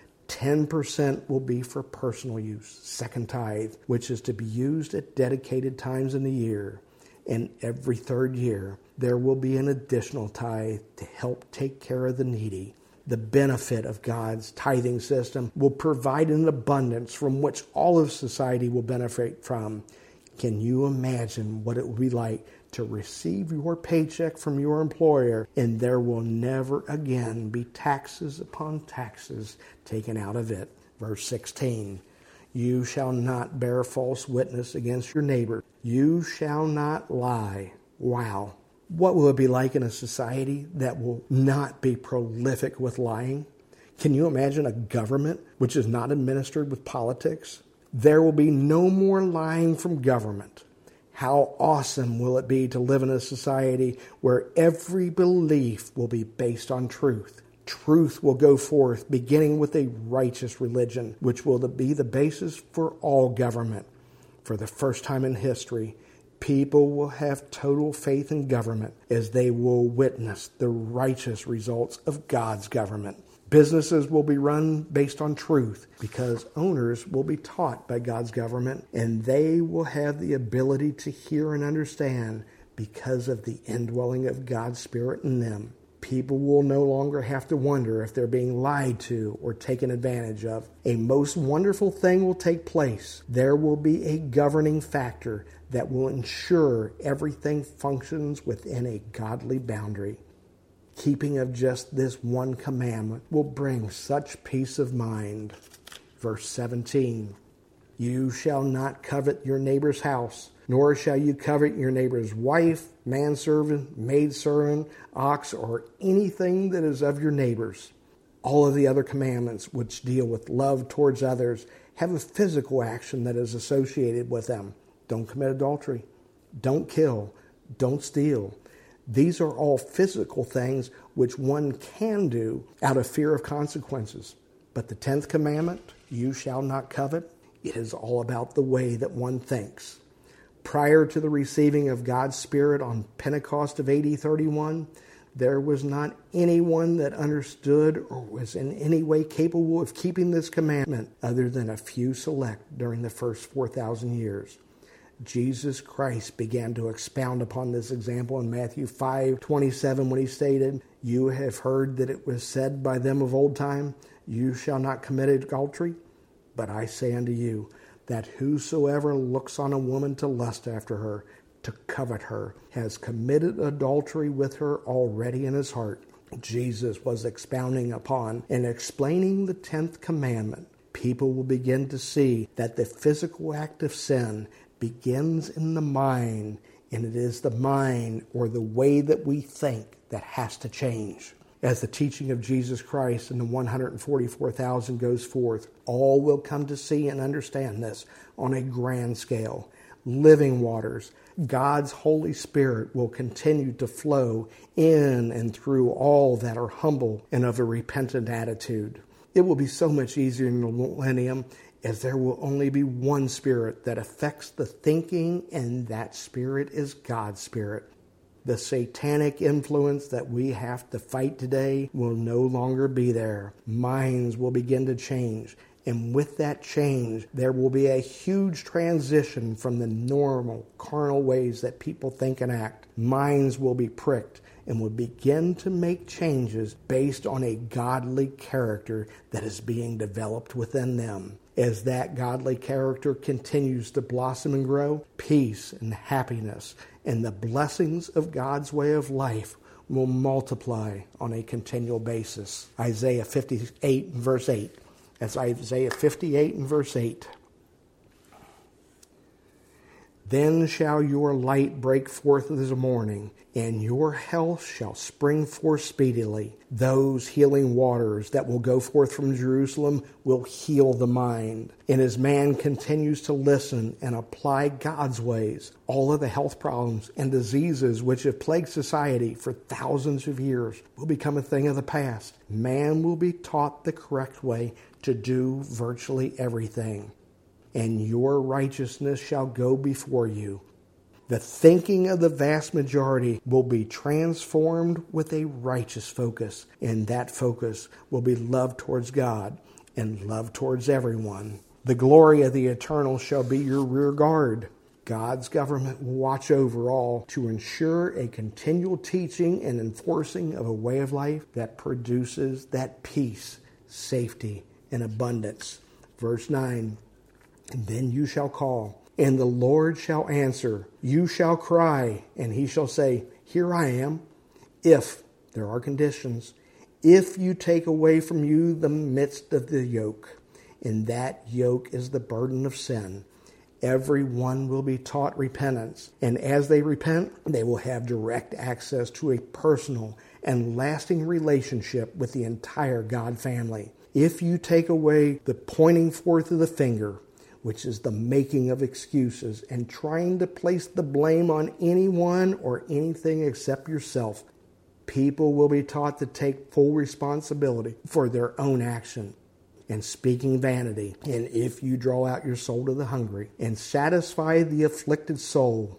10% will be for personal use, second tithe, which is to be used at dedicated times in the year. And every third year, there will be an additional tithe to help take care of the needy. The benefit of God's tithing system will provide an abundance from which all of society will benefit from. Can you imagine what it would be like to receive your paycheck from your employer and there will never again be taxes upon taxes taken out of it? Verse 16, you shall not bear false witness against your neighbor. You shall not lie. Wow. What will it be like in a society that will not be prolific with lying? Can you imagine a government which is not administered with politics? There will be no more lying from government. How awesome will it be to live in a society where every belief will be based on truth? Truth will go forth, beginning with a righteous religion, which will be the basis for all government. For the first time in history, people will have total faith in government as they will witness the righteous results of God's government. Businesses will be run based on truth because owners will be taught by God's government and they will have the ability to hear and understand because of the indwelling of God's Spirit in them. People will no longer have to wonder if they're being lied to or taken advantage of. A most wonderful thing will take place. There will be a governing factor that will ensure everything functions within a godly boundary. Keeping of just this one commandment will bring such peace of mind. Verse 17, you shall not covet your neighbor's house, nor shall you covet your neighbor's wife, manservant, maidservant, ox, or anything that is of your neighbor's. All of the other commandments which deal with love towards others have a physical action that is associated with them. Don't commit adultery. Don't kill. Don't steal. These are all physical things which one can do out of fear of consequences. But the 10th commandment, you shall not covet, it is all about the way that one thinks. Prior to the receiving of God's Spirit on Pentecost of AD 31, there was not anyone that understood or was in any way capable of keeping this commandment other than a few select during the first 4,000 years. Jesus Christ began to expound upon this example in Matthew 5:27 when he stated, you have heard that it was said by them of old time, you shall not commit adultery. But I say unto you, that whosoever looks on a woman to lust after her, to covet her, has committed adultery with her already in his heart. Jesus was expounding upon and explaining the 10th commandment. People will begin to see that the physical act of sin begins in the mind, and it is the mind or the way that we think that has to change. As the teaching of Jesus Christ and the 144,000 goes forth, all will come to see and understand this on a grand scale. Living waters, God's Holy Spirit will continue to flow in and through all that are humble and of a repentant attitude. It will be so much easier in the millennium as there will only be one Spirit that affects the thinking, and that Spirit is God's Spirit. The satanic influence that we have to fight today will no longer be there. Minds will begin to change. And with that change, there will be a huge transition from the normal, carnal ways that people think and act. Minds will be pricked and will begin to make changes based on a godly character that is being developed within them. As that godly character continues to blossom and grow, peace and happiness and the blessings of God's way of life will multiply on a continual basis. Isaiah 58 and verse 8. That's Isaiah 58 and verse 8. Then shall your light break forth as the morning, and your health shall spring forth speedily. Those healing waters that will go forth from Jerusalem will heal the mind. And as man continues to listen and apply God's ways, all of the health problems and diseases which have plagued society for thousands of years will become a thing of the past. Man will be taught the correct way to do virtually everything. And your righteousness shall go before you. The thinking of the vast majority will be transformed with a righteous focus, and that focus will be love towards God and love towards everyone. The glory of the eternal shall be your rear guard. God's government will watch over all to ensure a continual teaching and enforcing of a way of life that produces that peace, safety, and abundance. Verse 9. And then you shall call, and the Lord shall answer. You shall cry, and he shall say, Here I am. If, there are conditions, if you take away from you the midst of the yoke, and that yoke is the burden of sin, everyone will be taught repentance. And as they repent, they will have direct access to a personal and lasting relationship with the entire God family. If you take away the pointing forth of the finger, which is the making of excuses and trying to place the blame on anyone or anything except yourself, people will be taught to take full responsibility for their own action and speaking vanity. And if you draw out your soul to the hungry and satisfy the afflicted soul,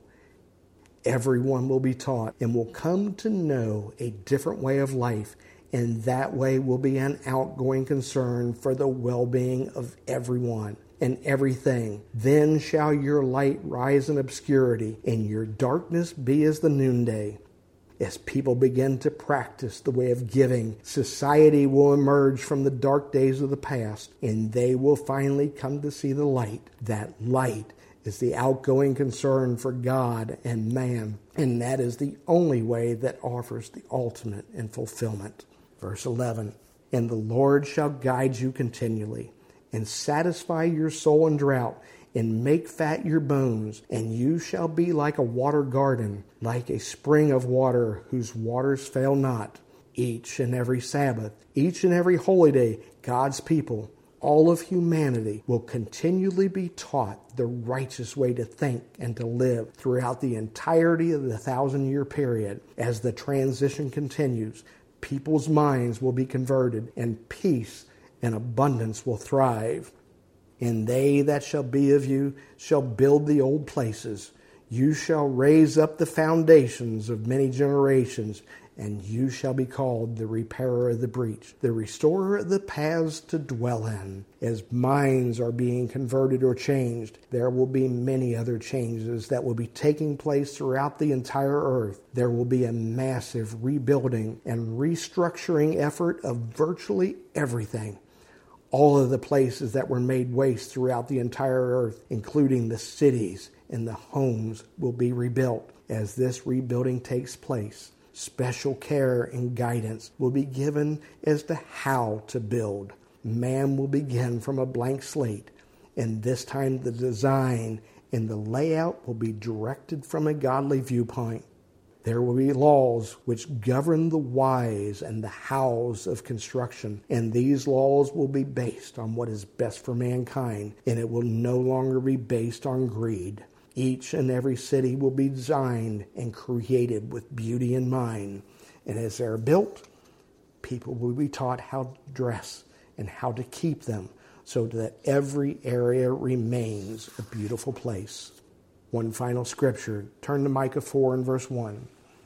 everyone will be taught and will come to know a different way of life, and that way will be an outgoing concern for the well-being of everyone and everything. Then shall your light rise in obscurity, and your darkness be as the noonday. As people begin to practice the way of giving, society will emerge from the dark days of the past, and they will finally come to see the light. That light is the outgoing concern for God and man, and that is the only way that offers the ultimate in fulfillment. Verse 11, And the Lord shall guide you continually, and satisfy your soul in drought, and make fat your bones, and you shall be like a water garden, like a spring of water whose waters fail not. Each and every Sabbath, each and every holy day, God's people, all of humanity, will continually be taught the righteous way to think and to live throughout the entirety of the 1,000-year period. As the transition continues, people's minds will be converted, and peace and abundance will thrive. And they that shall be of you shall build the old places. You shall raise up the foundations of many generations, and you shall be called the repairer of the breach, the restorer of the paths to dwell in. As minds are being converted or changed, there will be many other changes that will be taking place throughout the entire earth. There will be a massive rebuilding and restructuring effort of virtually everything. All of the places that were made waste throughout the entire earth, including the cities and the homes, will be rebuilt. As this rebuilding takes place, special care and guidance will be given as to how to build. Man will begin from a blank slate, and this time the design and the layout will be directed from a godly viewpoint. There will be laws which govern the whys and the hows of construction, and these laws will be based on what is best for mankind, and it will no longer be based on greed. Each and every city will be designed and created with beauty in mind, and as they're built, people will be taught how to dress and how to keep them so that every area remains a beautiful place. One final scripture. Turn to Micah 4 and verse 1.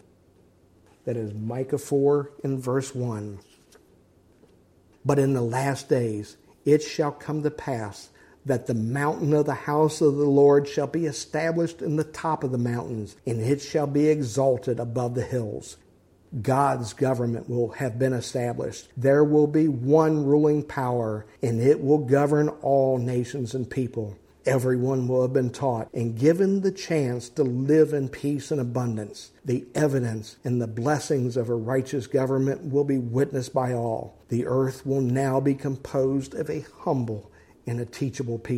That is Micah 4 and verse 1. But in the last days it shall come to pass that the mountain of the house of the Lord shall be established in the top of the mountains, and it shall be exalted above the hills. God's government will have been established. There will be one ruling power, and it will govern all nations and people. Everyone will have been taught and given the chance to live in peace and abundance. The evidence and the blessings of a righteous government will be witnessed by all. The earth will now be composed of a humble and a teachable people.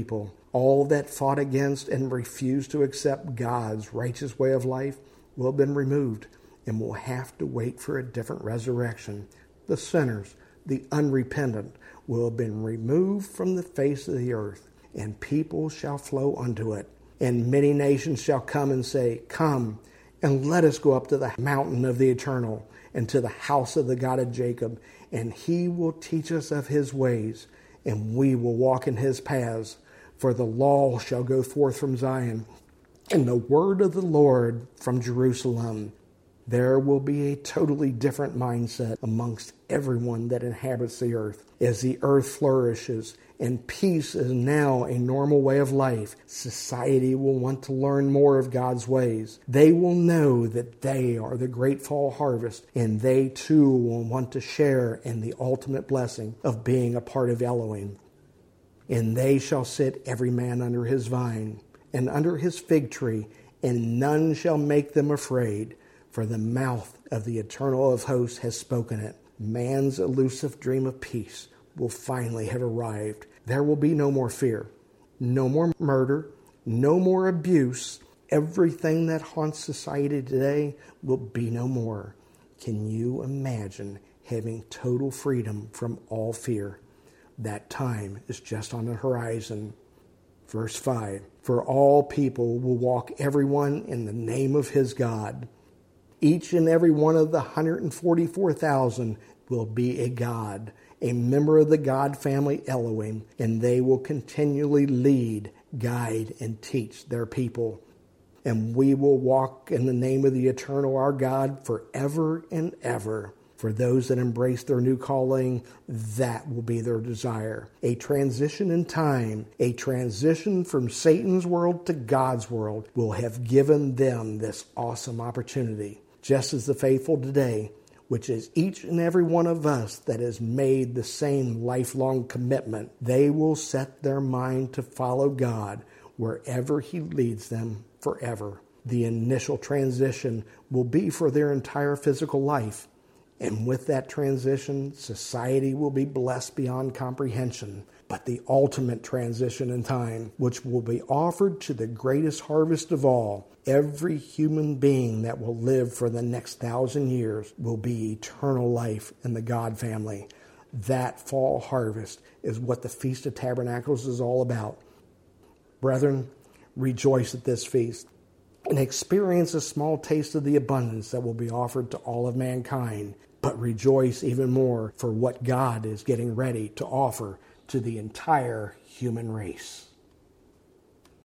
All that fought against and refused to accept God's righteous way of life will have been removed and will have to wait for a different resurrection. The sinners, the unrepentant, will have been removed from the face of the earth, and people shall flow unto it. And many nations shall come and say, Come, and let us go up to the mountain of the Eternal, and to the house of the God of Jacob, and he will teach us of his ways, and we will walk in his paths. For the law shall go forth from Zion, and the word of the Lord from Jerusalem. There will be a totally different mindset amongst everyone that inhabits the earth. As the earth flourishes and peace is now a normal way of life, society will want to learn more of God's ways. They will know that they are the great fall harvest, and they too will want to share in the ultimate blessing of being a part of Elohim. And they shall sit every man under his vine and under his fig tree, and none shall make them afraid. For the mouth of the Eternal of hosts has spoken it. Man's elusive dream of peace will finally have arrived. There will be no more fear, no more murder, no more abuse. Everything that haunts society today will be no more. Can you imagine having total freedom from all fear? That time is just on the horizon. Verse 5, For all people will walk everyone in the name of his God. Each and every one of the 144,000 will be a God, a member of the God family Elohim, and they will continually lead, guide, and teach their people. And we will walk in the name of the Eternal our God forever and ever. For those that embrace their new calling, that will be their desire. A transition in time, a transition from Satan's world to God's world will have given them this awesome opportunity. Just as the faithful today, which is each and every one of us that has made the same lifelong commitment, they will set their mind to follow God wherever he leads them forever. The initial transition will be for their entire physical life. And with that transition, society will be blessed beyond comprehension. But the ultimate transition in time, which will be offered to the greatest harvest of all, every human being that will live for the next 1,000 years will be eternal life in the God family. That fall harvest is what the Feast of Tabernacles is all about. Brethren, rejoice at this feast and experience a small taste of the abundance that will be offered to all of mankind. But rejoice even more for what God is getting ready to offer to the entire human race.